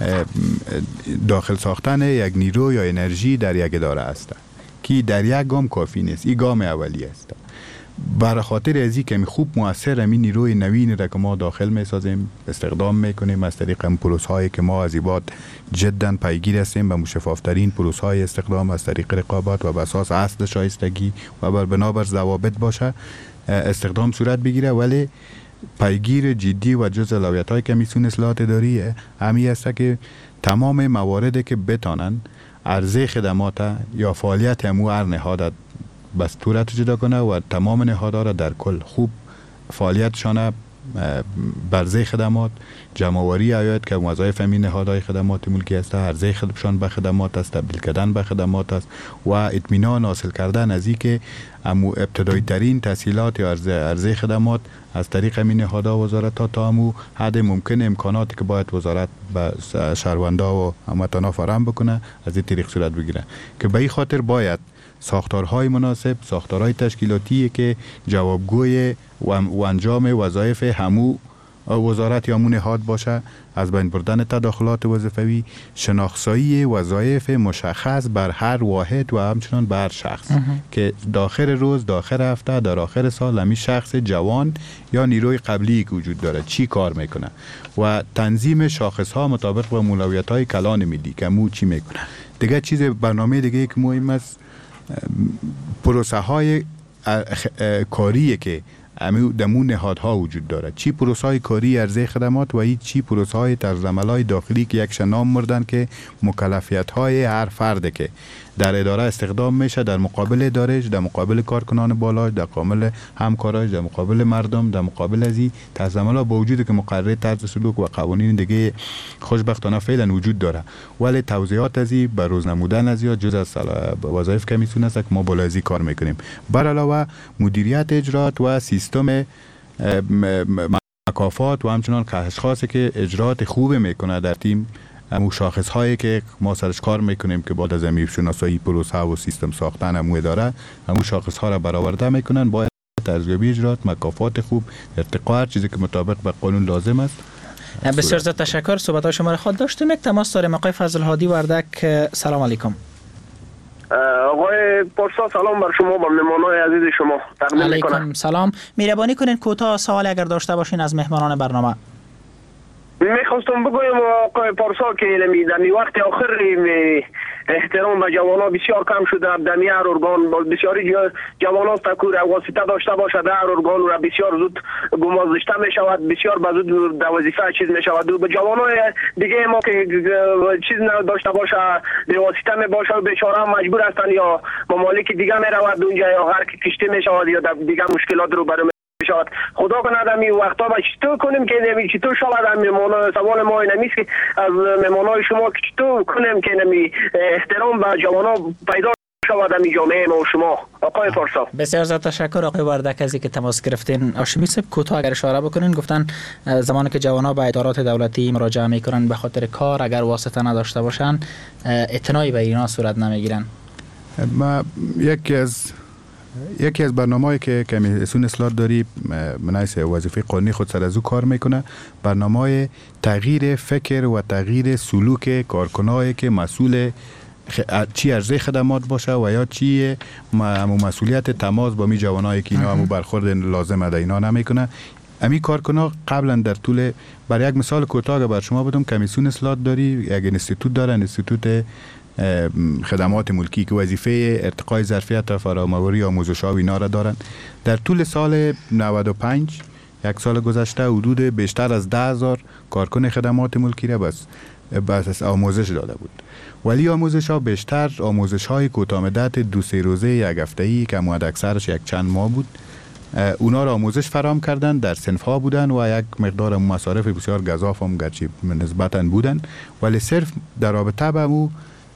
Speaker 8: داخل ساختن یک نیرو یا انرژی در یک اداره است که در یک گام کافی نیست. این گام اولی است. برای خاطر ازی که خوب مؤثر همین نیروی نوین را که ما داخل میسازیم، استخدام میکنیم از طریق پروسه هایی که ما از ایباد جدا پیگیر هستیم، به شفافترین پروسه های استخدام از طریق رقابت و به اساس اصل شایستگی و بر بنابر ضوابط باشه استخدام صورت بگیره. ولی پیگیر جدی و جز اولویت های کمیسیون اصلاحات اداری همی است که تمام مواردی که بتانن عرضه خدمات یا فعالیت همو هر نهاد بس صورت جدا کنه و تمام نهادها را در کل خوب فعالیتشان برزه خدمات جمع‌آوری آید که وظایف همین نهادهای خدمات ملکی است، عرضه خدمتشان به خدمات است، تبدیل کردن به خدمات است و اطمینان حاصل کردن از اینکه ابتدایی ترین تسهیلات یا عرضه خدمات از طریق همین نهادها و وزارت‌ها تا همو حد ممکن امکاناتی که باید وزارت به شهروندان و هموطنان فراهم بکنه از این طریق صورت بگیره. که به این خاطر باید ساختارهای مناسب، ساختارهای تشکیلاتی که جوابگوی و انجام وظایف همو وزارت یا همون نهاد باشه، از بین بردن تداخلات وظیفوی، شناسایی وظایف مشخص بر هر واحد و همچنان بر شخص که داخل روز، داخل هفته، در آخر سال همین شخص جوان یا نیروی قبلی که وجود داره چی کار میکنه و تنظیم شاخص ها مطابق با اولویت های کلان ملی که مو چی میکنه. دیگه چیز برنامه دیگه که مهم است پروسه های کاریه که دمون نهادها وجود داره. چی پروسه های کاری عرضه خدمات و چی پروسه های طرزعمل‌های داخلی که یک نام مردن که مکلفیت های هر فرد که در اداره استخدام میشه در مقابل ادارهش، در مقابل کارکنان بالاش، در مقابل همکاراش، در مقابل مردم، در مقابل ازی طرزعمل‌ها با وجود که مقرر طرز سلوک و قوانین دیگه خوشبختانه فعلا وجود داره، ولی توضیحات ازی به روز نمودن ازی جز از وظایف کمیسیون است که ما بالا ازی کار میکنیم. بر علاوه مدیریت اجرات و سیستم مکافات و همچنان اشخاصی که اجرات خوب میکنه در تیم، همون شاخص هایی که ما سرش کار میکنیم که بعد از امیر شناسایی پروسه و سیستم ساختن همون اداره همون شاخص ها را برآورده میکنن. باید ارزیابی اجرات، مکافات خوب، ارتقا هر چیزی که مطابق به قانون لازم است
Speaker 5: بسیار زیاد تشکر. صحبت شما را خود داشتیم. یک تماس داریم آقای فضل هادی وردک. سلام علیکم.
Speaker 9: آقای پارسا سلام بر شما، با مهمانای عزیز شما تقدیم میکنم.
Speaker 5: علیکم سلام. مهربانی کنین کوتاه سوال اگر داشته باشین از مهمانان برنامه.
Speaker 9: میخواستم بگویم آقای پارسا که در وقت آخر احترام به جوانان بسیار کم شده. در هر ارگان بسیاری جوانان تکور واسطه داشته باشد، در ارگان را بسیار زود گمازشته می شود، بسیار به زود در وظیفه چیز می شود. به جوانان دیگه ما که چیز نداشته باشه به واسطه می باشه و بیچاره مجبور هستند یا ممالک دیگه می رود اونجا یا هر کی کشته می شود یا دیگه مشکلات رو برای شود. خدا کنه در این وقتا با چطور کنیم که چطور شود مهمان سوال ما این است که از مهمانای شما چطور کنیم که احترام به جوانان پیدا شود در جامعه ما و شما. آقای پارسا
Speaker 5: بسیار زیاد تشکر آقای وردک از اینکه تماس گرفتین. هاشمی صاحب کوتاه اگر اشاره بکنین، گفتن زمانی که جوانان به ادارات دولتی مراجعه میکنن به خاطر کار اگر واسطه نداشته باشن اعتنایی به اینا صورت نمیگیرن.
Speaker 8: ما یکی از برنامه‌ای که کمیسیون اصلاحات داری منایس وظیفه قانونی خود سر از او کار میکنه، برنامه تغییر فکر و تغییر سلوک کارکنایی که مسئول چی ارزش خدمات باشه و یا چی مسئولیت تماس با می جوانایی که اینا همو برخورد لازمه ده اینا نمیکنه. امی کارکنان قبلا در طول برای یک مثال کوتاه بر شما بدم، کمیسیون اصلاحات داری یک اینستیتوت داره، اینستیتوت خدمات ملکی که وظیفه ارتقای ظرفیت و فراموری آموزش‌ها و اینا را دارن. در طول سال 95 یک سال گذشته حدود بیشتر از 10,000 کارکن خدمات ملکی را بس آموزش داده بود. ولی آموزش ها بیشتر آموزش های کوتاه مدت 2-3 روزه یک هفته‌ای که معدل اکثرش یک چند ماه بود. اونا را آموزش فراهم کردن، در صنف ها بودن و یک مقدار مصارف بسیار گزاف هم گرچه نسبتاً بودن، ولی صرف در رابطه با مو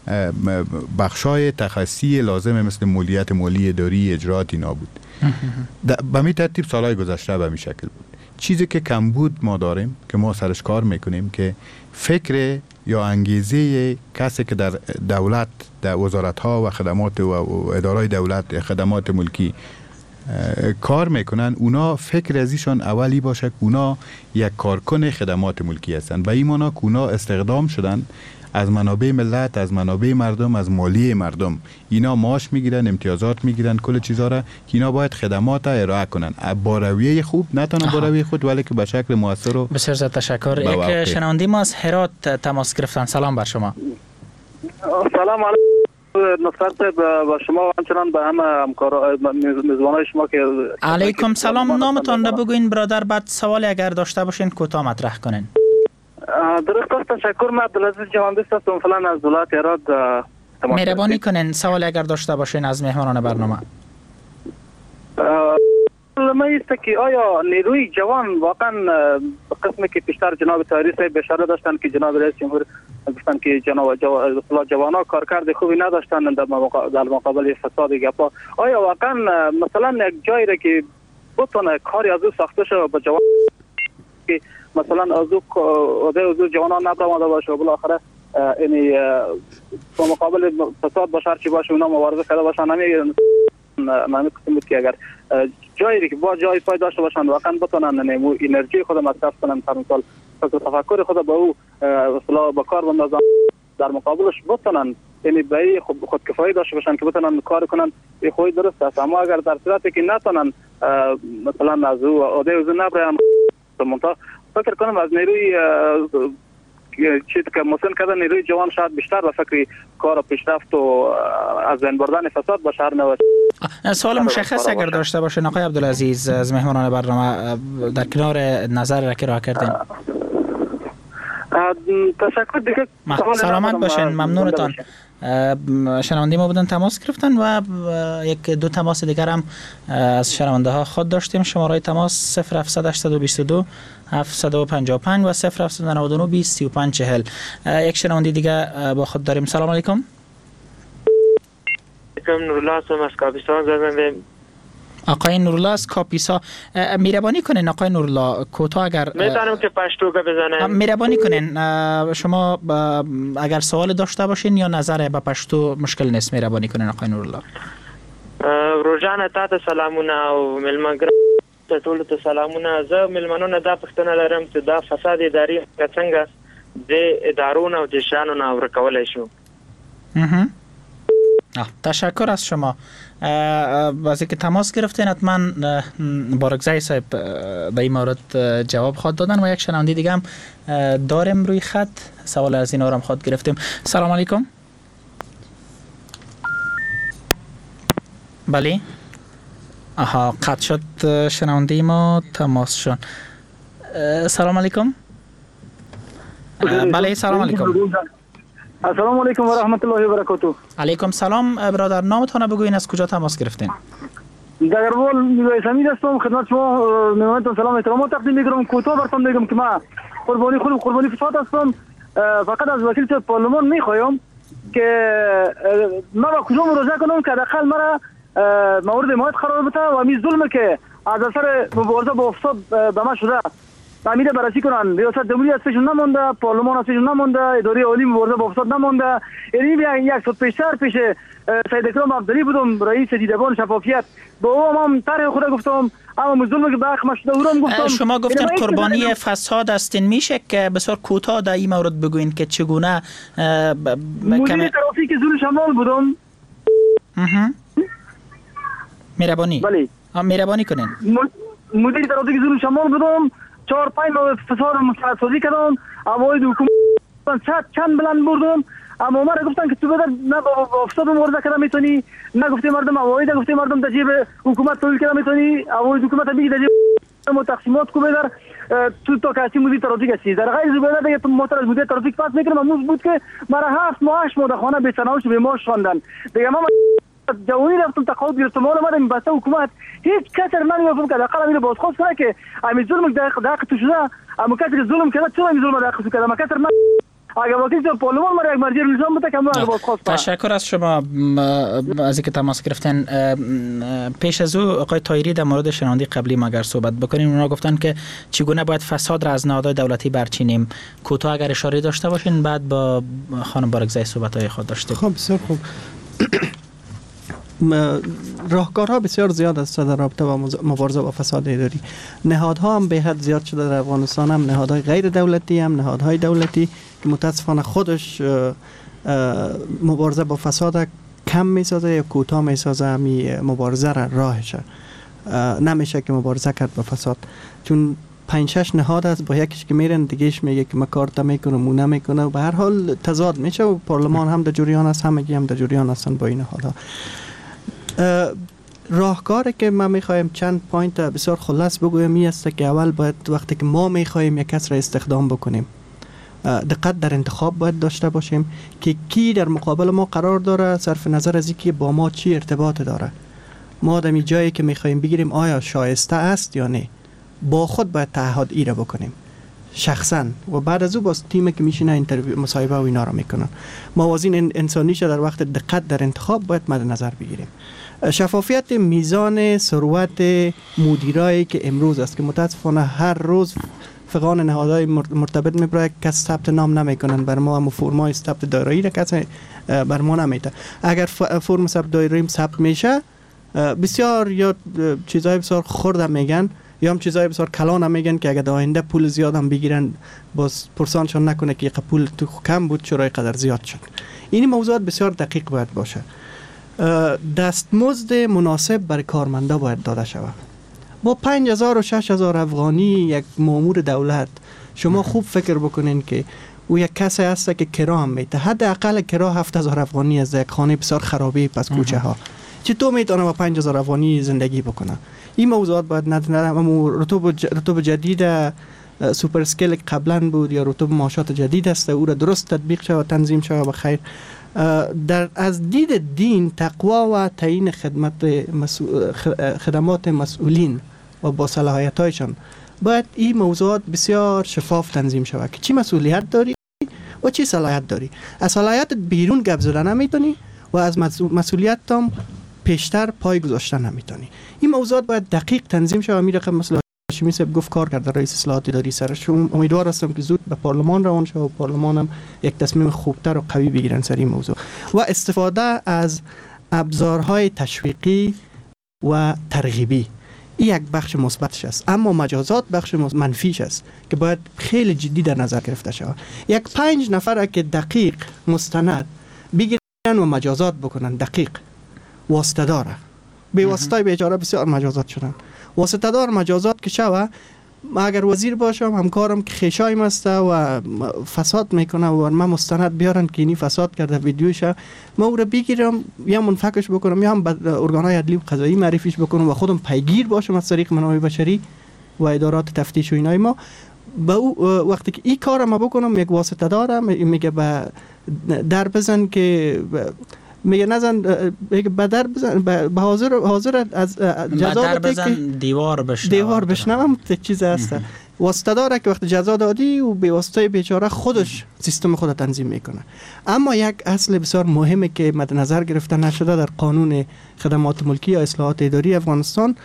Speaker 8: بخشای تخصصی لازم مثل مالیات مالی اداری اجرات اینا بود. به می ترتیب سالهای گذشته به می شکل بود. چیزی که کم بود ما داریم که ما سرش کار میکنیم که فکر یا انگیزه کسی که در دولت در وزارت ها و خدمات و ادارای دولت خدمات ملکی کار میکنن، اونا فکر ازیشان اولی باشه که اونا یک کارکن خدمات ملکی هستن. به این معنا که اونا استخدام شدن از منابع ملت، از منابع مردم، از مالی مردم. اینا معاش میگیرن، امتیازات میگیرن، کل چیزا را که اینا باید خدمات ارائه کنن با رویه خوب، نه تنها با رویه خود ولی که به شکل موثر. و
Speaker 5: بسیار زیاد تشکر. یک شنونده ما از هرات تماس گرفتن. سلام بر شما.
Speaker 9: سلام علیکم نصرت با شما و همچنان به همه همکارا میزبانای شما که
Speaker 5: علیکم سلام. نامتان را بگوین برادر، بعد سوال اگر داشته باشین کوتاه مطرح کنین.
Speaker 9: درست است. تشکر. من عبدالعزیز جهاندیست هستم فعلا از ولایت هرات.
Speaker 5: مهربانی کنین سوال اگر داشته باشین از مهمانان برنامه.
Speaker 9: ما است که آیا نیروی جوان واقعا قسمی که پیشتر جناب طاهری صاحب اشاره داشتن که جناب رئیس جمهور گفتن که جوانان کارکرد خوبی نداشتن در مقابل فساد گپا، آیا واقعا مثلا یک جایی را که بتونه کاری از او ساخته شه با جوان که مثلا از او جوانان نتوانده باشه و بالاخره یعنی با مقابل فساد باشه چی باشه اونا مبارزه کرده باشن، نمی قسم بود که اگر جایی که با جای پای داشته باشن واقعا بتونن انرژی خود مصرف کنن، هر مثال تفکر خود با او اصلا با کار بندازن، در مقابلش بتونن یعنی به خودکفایی داشته باشن که بتونن کار کنن. این خوی درست است، اما اگر در صورتی که نتونن مثلا از او عده از نبرن، فکر کنم از نیروی چیزی که مسن کردن نیروی جوان شاید بیشتر به فکر کار و پیشرفت و از بین بردن فساد باشه. هر نوع
Speaker 5: سوال مشخص اگر داشته باشین آقای عبدالعزیز از مهمانان برنامه در کنار نظر را که راه کردین.
Speaker 9: تشکر دیگه.
Speaker 5: سلامت باشین، ممنونتان. شنونده ما بودن تماس گرفتن و یک دو تماس دیگر هم از شنونده ها خود داشتیم. شماره تماس 0722 755 و 0799 20 35 40. یک شنونده دیگه با خود داریم. سلام علیکم.
Speaker 10: نورالله هستم از کاپیسا زدم.
Speaker 5: آقای نورالله از کاپیسا، مهربانی کنین آقای نورالله کوتاه اگر
Speaker 10: میتونم که پشتو بزنم. مهربانی
Speaker 5: کنین شما اگر سوال داشته باشین یا نظر به پشتو مشکل نیست. مهربانی کنین آقای نورالله.
Speaker 10: روزانه تحت سلامونه و ملمنگر ټول ته سلامونه. زه ملمنونه دا پوښتنه لرم چې دا فساد اداري څنګه د ادارو او د شانو نه ورکولای شو.
Speaker 5: تشکر از شما. از اینکه تماس گرفتین حتما بارکزئی صاحب به این مورد جواب خواهد دادن و یک شنونده دیگه هم داریم روی خط. سوال از اینا رو هم خواهد گرفتیم. سلام علیکم. بله. قطع شد شنونده ما، تماس شد. سلام علیکم. بله سلام علیکم.
Speaker 9: السلام علیکم و رحمت الله و برکاته.
Speaker 5: علیکم سلام برادر، نامتون بگوین، از کجا تماس گرفتین؟
Speaker 9: دگربال میوه سمید هستم، خدمت شما میمونتون سلام احترامات تقدیم میکنم. کوتاه براتون میگم که ما قربانی فساد هستم. فقط از وکیل پارلمان میخوایم که ما با کجا مراجعه کنم که حداقل مرا مورد حمایت قرار بده و همین ظلم که از اثر مبارزه با فساد به ما شده تعمیر بررسی کنن. ریاست جمهوری از پیش نمونده، پارلمان از پیش نمونده، اداره عالی مبارزه با فساد نمونده. یعنی یک سال پیشتر پیش سید اکرام عبدلی بودم، رئیس دیدبان شفافیت، با او هم طرح خود گفتم، اما ظلمی که به حق ما شده او هم گفتم.
Speaker 5: شما گفتین قربانی فساد هستین، میشه که بسیار کوتاه در این مورد بگوین که چگونه؟
Speaker 9: مدیر ترافیک زور شمال بودم.
Speaker 5: مهربانی.
Speaker 9: بله.
Speaker 5: مهربانی کنین.
Speaker 9: مدیر ترافیک زور شمال بودم. 4-5 ماه فساد مستعصی کردم. اوایل حکومت چند بلند بردم. اما ما گفتن که تو بدر نه با فساد مبارزه کردن میتونی، نه گفته مردم اوایل گفته مردم در جیب حکومت تولید کردن میتونی. اوایل حکومت میگه در جیب تقسیمات کو بدر تو کسی مدیر ترافیک هستی. در غیر زباله دیگه تو موتور مدیر ترافیک پاس میکنم. امروز بود که مرا 7 ماه 8 ماه در خانه بی‌سناوش به ماش خواندن. دیگه ما جوانی رفتم تقاعد گرفتم. حالا اومدم بسته حکومت هیچ کس من نمیگم که حداقل امیر بازخواست کنه که همین ظلم در حق تو شده. اما کسی که ظلم کرده چرا این ظلم در حق تو کرده؟ اما کسی من اگر وکیل پارلمان مرا یک مرجع نظام بده که من بازخواست کنم.
Speaker 5: تشکر از شما از اینکه تماس گرفتن. پیش از او آقای طاهری در مورد شنونده قبلی ما اگر صحبت بکنیم، اونا گفتن که چگونه باید فساد را از نهادهای دولتی برچینیم. کوتاه اگر اشاره داشته باشین، بعد با خانم بارکزئی صحبت‌های خود داشتیم.
Speaker 6: خب بسیار خوب. راهکارها بسیار زیاد است در رابطه با مبارزه با فساد اداری. نهادها هم به حد زیاد شده در افغانستان، هم نهادهای غیر دولتی هم نهادهای دولتی که متاسفانه خودش مبارزه با فساد کم میسازه یا کوتاه میسازه. همی مبارزه را راهشه نمیشه که مبارزه کرد با فساد، چون 5-6 نهاد است، با یکیش که میرن دیگهش میگه که من کارت میکنم مو نمیکنه و به هر حال تضاد میشه و پارلمان هم در جریان است، همگی هم در جریان هستن با این نهادها. راهکاری که ما میخوایم چند پوینت بسیار خلاص بگویم این است که اول باید وقتی که ما میخوایم یک کس را استخدام بکنیم دقت در انتخاب باید داشته باشیم که کی در مقابل ما قرار داره، صرف نظر از اینکه با ما چی ارتباط داره. ما در جایی که میخوایم بگیریم آیا شایسته است یا نه، با خود باید تعهد ای را بکنیم شخصا و بعد از او با تیمی که میشینه اینترویو مصاحبه و اینا را میکنن. موازین انسانیش در وقت دقت در انتخاب باید مد نظر بگیریم. شفافیت میزان ثروت مدیرایی که امروز است که متاسفانه هر روز فقان نهادهای مرتبط میبره کس ثبت نام نمیکنن. بر ما هم فرمای ثبت دارایی را کس بر ما نمیده. اگر فرم ثبت دارایی ثبت میشه بسیار یا چیزای بسیار خرد میگن یا هم چیزای بسیار کلان میگن که اگر در آینده پول زیاد هم بگیرن باز پرسانشان نکنه که پول تو کم بود چرا قدر زیاد شد. این موضوعات بسیار دقیق باید باشه. دستمزد مناسب برای کارمندا باید داده شود. با 5000 و 6000 افغانی یک مامور دولت شما خوب فکر بکنین که او یک کسی هست که کرا هم میده. حداقل کرا 7000 افغانی از یک خانه بسیار خرابی پس کوچه ها چطور میتونه با 5000 افغانی زندگی بکنه؟ این موضوعات باید رتب جدید سوپر اسکیل قبلا بود یا رتب معاشات جدید است او را درست تطبیق شود تنظیم شود بخیر. در از دید دین تقوا و تعیین خدمات مسئولین و با صلاحیت‌هایشان باید این موضوعات بسیار شفاف تنظیم شود که چی مسئولیت داری و چی صلاحیت داری. از صلاحیت بیرون گپ زدن نمیتونی و از مسئولیت هم پیشتر پای گذاشتن نمیتونی. این موضوعات باید دقیق تنظیم شود. میره مثلا هاشمی صاحب گفت کار کرده رئیس اصلاحات اداری سرش. امیدوار هستم که زود به پارلمان روان شه و پارلمان هم یک تصمیم خوبتر و قوی بگیرن سر این موضوع و استفاده از ابزارهای تشویقی و ترغیبی. این یک بخش مثبتش است، اما مجازات بخش منفیش است که باید خیلی جدی در نظر گرفته شود. 5 نفر که دقیق مستند بگیرن و مجازات بکنن، دقیق واسطه داره، به واسطه بیچاره بسیار مجازات شدن. واسطه دار مجازات که شوه، ما اگر وزیر باشم همکارم که خیشایم است و فساد میکنه و من مستند بیارن که اینی فساد کرده ویدیوش، ما او را بگیرم یا منفکش بکنم یا هم به ارگانهای عدلی و قضایی معرفیش بکنم و خودم پیگیر باشم از طریق منابع بشری و ادارات تفتیش و اینای ما. با وقتی که این کار ما بکنم، یک واسطه دارم میگه به در بزن که میگه نزن، میگه به در بزن، به حاضر از جزا
Speaker 5: در بزن
Speaker 6: که
Speaker 5: دیوار
Speaker 6: بشنوم چیز هست. واسطه داره که وقت جزا دادی و به واسطه بیچاره خودش سیستم خود تنظیم میکنه. اما یک اصل بسیار مهمه که مد نظر گرفته نشده در قانون خدمات ملکی یا اصلاحات اداری افغانستان،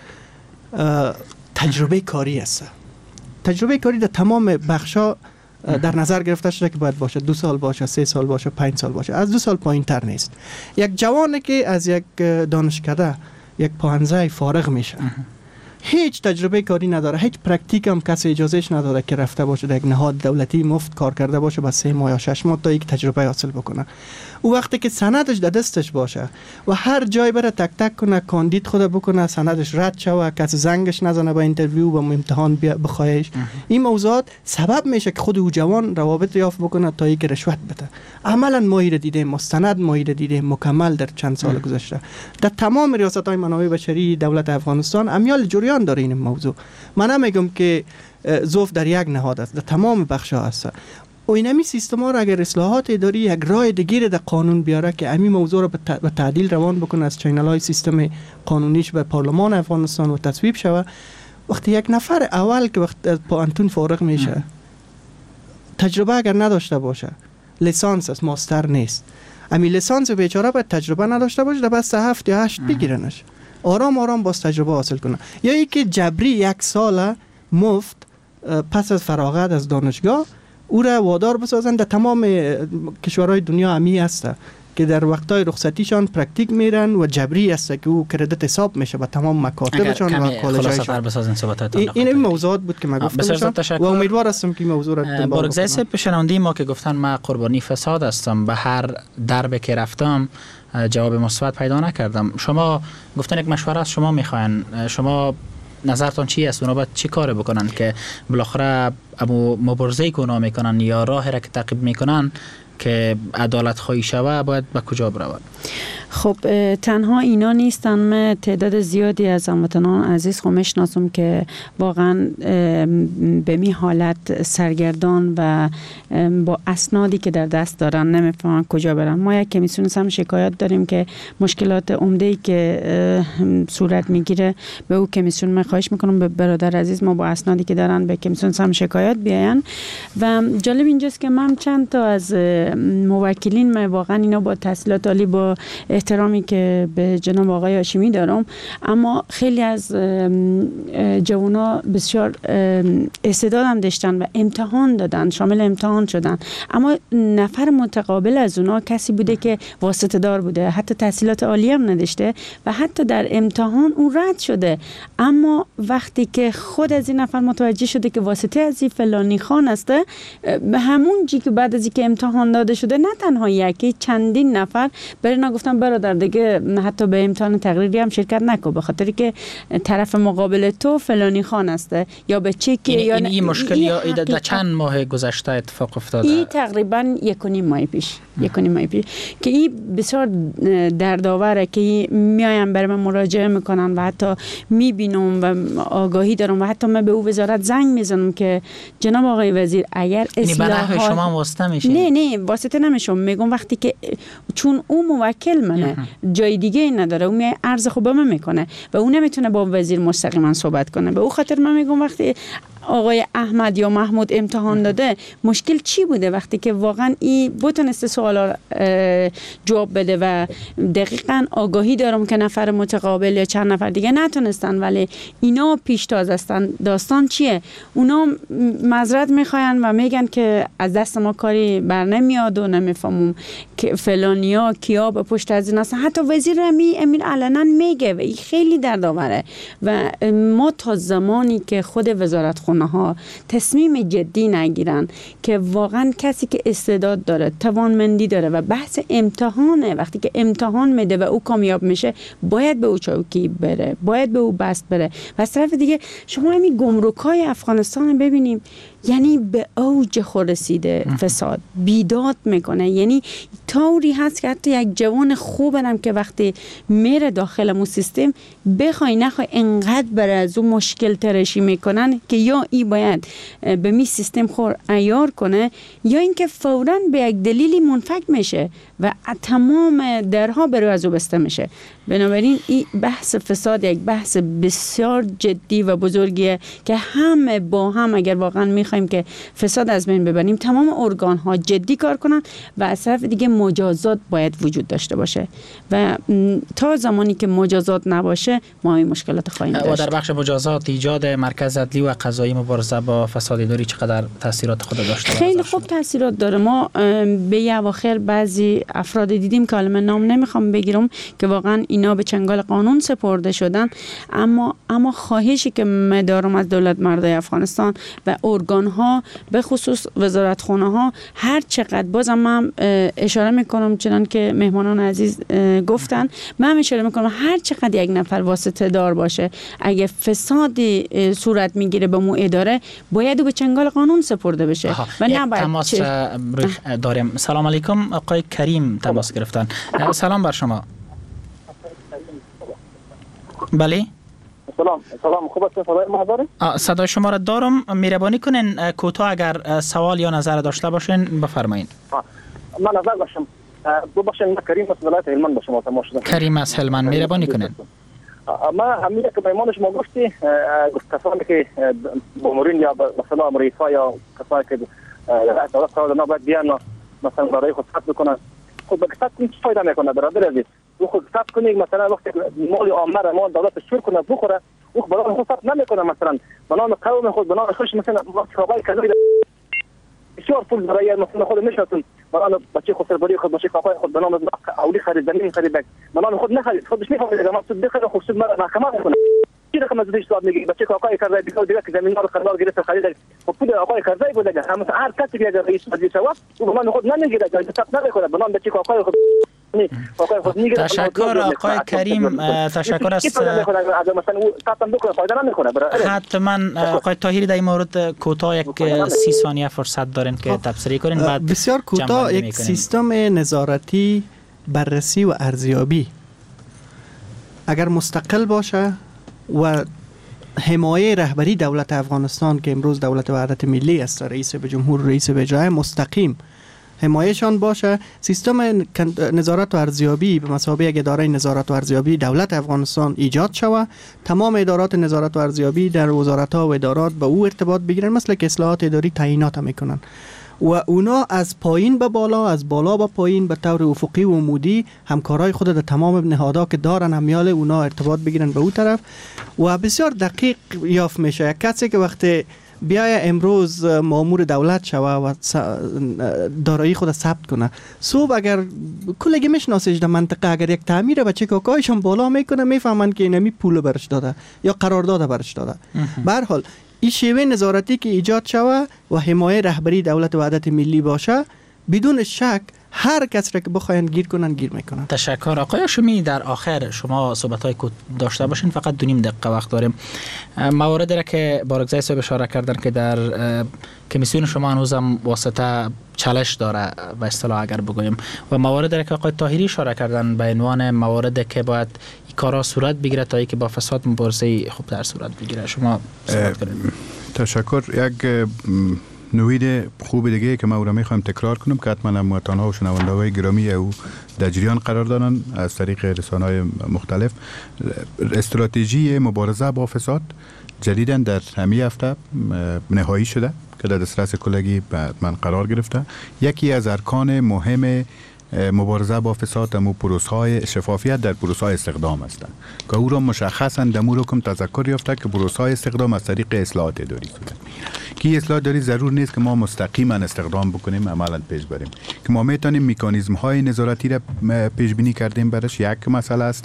Speaker 6: تجربه کاری است. تجربه کاری در تمام بخشا در نظر گرفته شده که باید باشه 2 سال باشه، 3 سال باشه، 5 سال باشه، از 2 سال پایین تر نیست. یک جوانی که از یک دانشکده یک پانزه فارغ میشه، هیچ تجربه کاری نداره، هیچ پرکتیک هم کسی اجازهش نداره که رفته باشه در یک نهاد دولتی مفت کار کرده باشه با 3 ماه یا 6 ماه تا یک تجربه حاصل بکنه. او وقتی که سندش در دستش باشه و هر جای بره تک تک کنه، کاندید خود بکنه، سندش رد شوه، کسی زنگش نزنه به اینترویو و امتحان بخواهش، این موضوعات سبب میشه که خود او جوان روابط یافت بکنه تا یک رشوت بده. عملا ما این دیده، مستند ما این دیده مکمل در چند سال گذشته در تمام ریاست‌های منابع بشری دولت افغانستان امیال جریان داره این موضوع. من نمیگم که ضعف در یک نهاد است، در تمام بخش‌ها است. و اینمی سیستما را اگر اصلاحات اداری یک راه دیگه در قانون بیاره که همین موضوع را به تعدیل روان بکنه، از چینل‌های سیستم قانونیش به پارلمان افغانستان و تصویب شود، وقتی یک نفر اول که وقت از پانتون فارغ میشه تجربه اگر نداشته باشه، لیسانس است، ماستر نیست، امی لیسانس بیچاره باید تجربه نداشته باشه، در بس 7 یا 8 بگیرنش، آرام آرام باز تجربه حاصل کنه. یا یکی جبری 1 سال مفت پس از فراغت از دانشگاه او را وادار بسازن. در تمام کشورهای دنیا همی هسته که در وقتهای رخصتیشان پرکتیک میرن و جبری است که او کردیت حساب میشه با تمام مکاتبشان و کالج‌هایشان. این موضوعات بود که من گفتم و امیدوار هستم که این موضوع را دنبال بکنم.
Speaker 5: بارگزای صاحب شنوندی ما که گفتن من قربانی فساد هستم، به هر درب که رفتم جواب مثبت پیدا نکردم. شما گفتن یک مشوره از شما میخواین، شما نظرتون چی است؟ اونا باید چی کار بکنن که بالاخره مبارزه که اونا میکنن یا راه را که تعقیب میکنن که عدالت خواهی شوه باید به کجا برود؟
Speaker 7: خب تنها اینا نیستن، من تعداد زیادی از هموطنان عزیز خو میشناسم که واقعا به می حالت سرگردان و با اسنادی که در دست دارن نمیفهمن کجا برن. ما یک کمیسیون هم شکایت داریم که مشکلات عمده‌ای که صورت میگیره به او کمیسیون من خواهش میکنم به برادر عزیز ما با اسنادی که دارن به کمیسیون هم شکایت بیاین. و جالب اینجاست که من چند تا از موکلین، من واقعا اینا با تحصیلات عالی، با احترامی که به جناب آقای هاشمی دارم، اما خیلی از جوانا بسیار استعداد هم داشتن و امتحان دادن، شامل امتحان شدن، اما نفر متقابل از اونا کسی بوده که واسطه دار بوده، حتی تحصیلات عالی هم نداشته و حتی در امتحان اون رد شده. اما وقتی که خود از این نفر متوجه شده که واسطه از این فلانی خان هسته، به همون جی که بعد از اینکه امتحان داده شده نه تنها یکی، چندین نفر برای گفتن برادر دیگه حتی به امتحان تقریری هم شرکت نکن، به خاطر که طرف مقابل تو فلانی خان هسته یا به چک یا
Speaker 5: این مشکل یا در چند ماه گذشته اتفاق افتاده؟
Speaker 7: این تقریبا 1.5 ماه پیش که این بسیار دردآوره که میایم برای من مراجعه میکنن و حتی میبینم و آگاهی دارم و حتی من به او وزارت زنگ میزنم که جناب آقای وزیر اگر اصلاحات
Speaker 5: شما واسطه میشین؟
Speaker 7: نه واسطه نمیشم، میگم وقتی که چون او موکل منه جای دیگه نداره، او میای عرض خوب من میکنه و او نمیتونه با وزیر مستقیما صحبت کنه. به او خاطر من میگم وقتی آقای احمد یا محمود امتحان داده، مشکل چی بوده وقتی که واقعا این بتونسته سوالا جواب بده و دقیقاً آگاهی دارم که نفر متقابل یا چند نفر دیگه نتونستن ولی اینا پیشتاز هستن. داستان چیه؟ اونا معذرت میخواین و میگن که از دست ما کاری بر نمیاد و نمیفهمم که فلانیا کیا به پشت از این هستن. حتی وزیر امین علنا میگه و این خیلی دردآوره و ما تا زمانی که خود وزارتخانه ها تصمیم جدی نگیرن که واقعا کسی که استعداد داره، توانمندی داره و بحث امتحانه، وقتی که امتحان میده و او کامیاب میشه باید به او چوکی بره، باید به او بست بره. و از طرف دیگه شما همین گمرک‌های افغانستان ببینیم، یعنی به اوج خود رسیده فساد، بیداد میکنه. یعنی طوری هست که حتی یک جوان خوبم که وقتی میره داخل مو سیستم بخوای نخوای انقدر بر از اون مشکل ترشی میکنن که یا ای باید به می سیستم خور عیار کنه یا اینکه فوراً به یک دلیلی منفک میشه و تمام درها برای از او بسته میشه. بنابراین این بحث فساد یک بحث بسیار جدی و بزرگیه که همه با هم اگر واقعا میخوایم که فساد از بین ببریم تمام ارگان ها جدی کار کنن و از طرف دیگه مجازات باید وجود داشته باشه و تا زمانی که مجازات نباشه ما این مشکلات خواهیم داشت.
Speaker 5: و در بخش مجازات ایجاد مرکز عدلی و قضایی مبارزه با فساد اداری چقدر تاثیرات خود داشته؟
Speaker 7: خیلی خوب تاثیرات داره. ما به اواخر بعضی افراد دیدیم که الان نام نمیخوام بگیرم که واقعا اینا به چنگال قانون سپرده شدن، اما خواهشی که من دارم از دولت مردای افغانستان و ارگان ها به خصوص وزارتخانه ها هر چقدر، بازم من اشاره میکنم چنان که مهمانان عزیز گفتن، من اشاره میکنم هر چقدر یک نفر واسطه دار باشه اگه فسادی صورت میگیره به مو اداره باید به چنگال قانون سپرده بشه و نباید
Speaker 5: تماس داریم. سلام علیکم، آقای کریم تماس گرفتن. سلام بر شما. بله
Speaker 11: سلام خوب است؟ صدای ما دارین؟
Speaker 5: صدای شما را دارم. مهربانی کنین کوتاه اگر سوال یا نظر داشته باشین بفرمایین.
Speaker 11: من نظر داشتم ببخشید، کریم از ولایت هلمند به شما تماس شدم.
Speaker 5: کریم از هلمند، مهربانی کنین.
Speaker 11: ما همین که پیمان شما گفتی کسانی که مامورین یا مثلا امریکا یا کسانی که دولت سعودی نباید بیان مثلا برای خود ثبت بکنن، خود به ثبت چه فایده میکنه برادر عزیز؟ او خود ثبت کنید مثلا وقتی مال عامه را مال دولت شور کنه بخوره، او برای خود ثبت نمیکنه، مثلا به نام قوم خود به نام خودش مثلا کابای کذایی بسیار پول برای مثلا خود میشناسون، به نام بچه خود سربری خود بچه کاکای خود به نام اولی خرید زمین خرید به نام خود نخرید، خودش میفهمه که مقصود بخره خود سود محکمه میکنه. چی رقم از حساب میگی بچه کاکای کذایی دیگه که زمین رو قرار گرفت خرید خود پول آقای کذایی بوده، هم هر کسی که رئیس مجلس او به نام خود نمیگیره، ثبت نمیکنه، به نام بچه کاکای خود.
Speaker 5: تشکر آقای کریم، تشکر است. حتما آقای طاهری در این مورد کوتاه یک 30 ثانیه فرصت دارین که تبصره کنین. بعد
Speaker 6: بسیار کوتاه، یک سیستم نظارتی بررسی و ارزیابی اگر مستقل باشه و حمایه رهبری دولت افغانستان که امروز دولت وحدت ملی است، رئیس به جمهور رئیس به جای مستقیم حمایهشان باشه، سیستم نظارت و ارزیابی به مثابه یک اداره نظارت و ارزیابی دولت افغانستان ایجاد شوه، تمام ادارات نظارت و ارزیابی در وزارت‌ها و ادارات به او ارتباط بگیرن، مثل که اصلاحات اداری تعیینات میکنن و اونا از پایین به بالا، از بالا به پایین به طور افقی و عمودی همکارای خود در تمام نهادها که دارن همیال اونا ارتباط بگیرن به اون طرف و بسیار دقیق یافت میشه. کسی که وقتی بیای امروز مامور دولت شوه و دارایی خود ثبت کنه، صبح اگر کلگی میشناسش در منطقه اگر یک تعمیر بچه کاکایشون بالا میکنه میفهمن که اینمی پول برش داده یا قرارداد برش داده. به هر حال این شیوه نظارتی که ایجاد شوه و حمایه رهبری دولت وحدت ملی باشه، بدون شک هر کس را که بخواین گیر کنن گیر میکنن.
Speaker 5: تشکر آقای شمی. در آخر شما صحبت‌های داشته باشین، فقط 2.5 دقیقه وقت داریم. مواردی را که بارگزای صاحب اشاره کردن که در کمیسیون شما هنوزم واسطه چالش داره به اصطلاح اگر بگویم، و مواردی را که آقای طاهری اشاره کردن به عنوان مواردی که باید این کارا صورت بگیره تا اینکه با فساد مبارزه خوب در صورت بگیره، شما صحبت کنید.
Speaker 8: تشکر. یک نوید خوب دیگه که ما او را میخوایم تکرار کنم که حتما هموطن‌ها و شنونده‌های گرامی او در جریان قرار دارن از طریق رسانه‌های مختلف، استراتژی مبارزه با فساد جدیداً در همین هفته نهایی شده که در دسترس کلگی من قرار گرفته. یکی از ارکان مهم مبارزه با فساد و پروسه‌های شفافیت در پروسه‌های استخدام هستند که او را مشخصاً در رکم تذکر یافته که پروسه‌های استخدام از طریق اصلاحات اداری صورت می‌گیرد. که اصلاح اداری ضرور نیست که ما مستقیما استخدام بکنیم، عملاً پیش بریم، که ما میتونیم مکانیزم‌های نظارتی را پیش بینی کردیم برش. یک مسئله است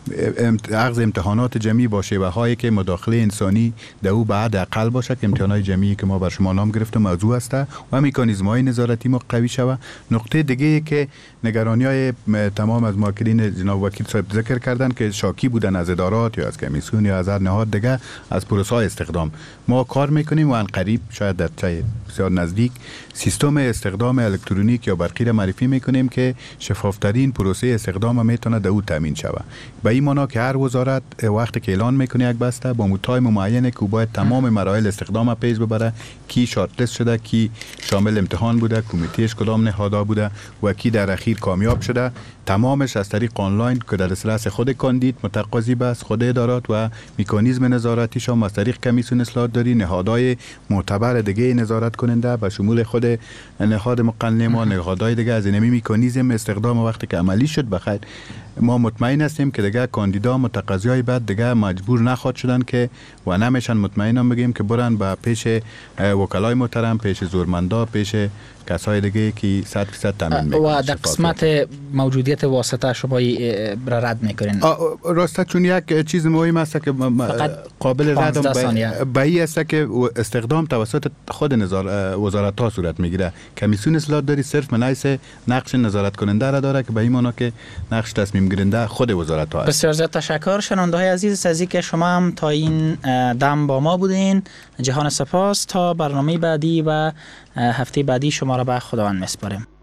Speaker 8: اخذ امتحانات جمعی با شیوه‌هایی که مداخله انسانی در او بعد اقل باشه، که امتحانات جمعی که ما بر شما نام گرفتیم موضوع است و مکانیزم‌های نظارتی ما قوی شود. نقطه دیگه که نگرانی‌های تمام از ماکرین جناب وکیل صاحب ذکر کردن که شاکی بودن از ادارات یا از کمیسیون یا از هر نهاد دیگه از پروسه‌های استخدام، ما کار میکنیم و ان قریب شاید در چه بسیار نزدیک سیستم استخدام الکترونیک یا برقی را معرفی میکنیم که شفافترین پروسه استخدام میتونه در او تامین شود. به این معنا که هر وزارت وقتی که اعلان میکنه یک بسته با تایم معینه که باید تمام مراحل استخدام پیش ببره، کی شارت لیست شده، کی شامل امتحان بوده، کمیتهش کدام نهادها بوده و کی در اخیر کامیاب شده، تمامش از طریق آنلاین که در دسترس خود کاندید متقاضی بس، خود ادارات و مکانیزم نظارتی شما از طریق کمیسیون اصلاحات داری، نهادهای معتبر دیگه نظارت کننده و شمول خود نهاد مقننه ما، نهادهای دیگه از این مکانیزم استخدام وقتی که عملی شد بخیر ما مطمئن هستیم که دیگه کاندیدا متقاضیای بعد دیگه مجبور نخواد شدن که و نمیشن مطمئنم بگیم که برن به پیش وکلای محترم، پیش زورمندا، پیش کسای دیگه که 100% تامین میکنن.
Speaker 5: و در قسمت موجودیت واسطه شما را رد میکنین؟
Speaker 8: راسته چون یک چیز مهم است که قابل رد بایی است که استخدام توسط خود وزارت ها صورت میگیره. کمیسیون اصلاحات داری صرف منایس نقش نظارت کننده را داره که به این معنا که نقش تصمیم گیرنده خود وزارت ها است.
Speaker 5: بسیار زیاد تشکر شنونده های عزیز از اینکه شما هم تا این دم با ما بودین. جهان سپاس. تا برنامه بعدی و هفته بعدی شما را به خداوند میسپاریم.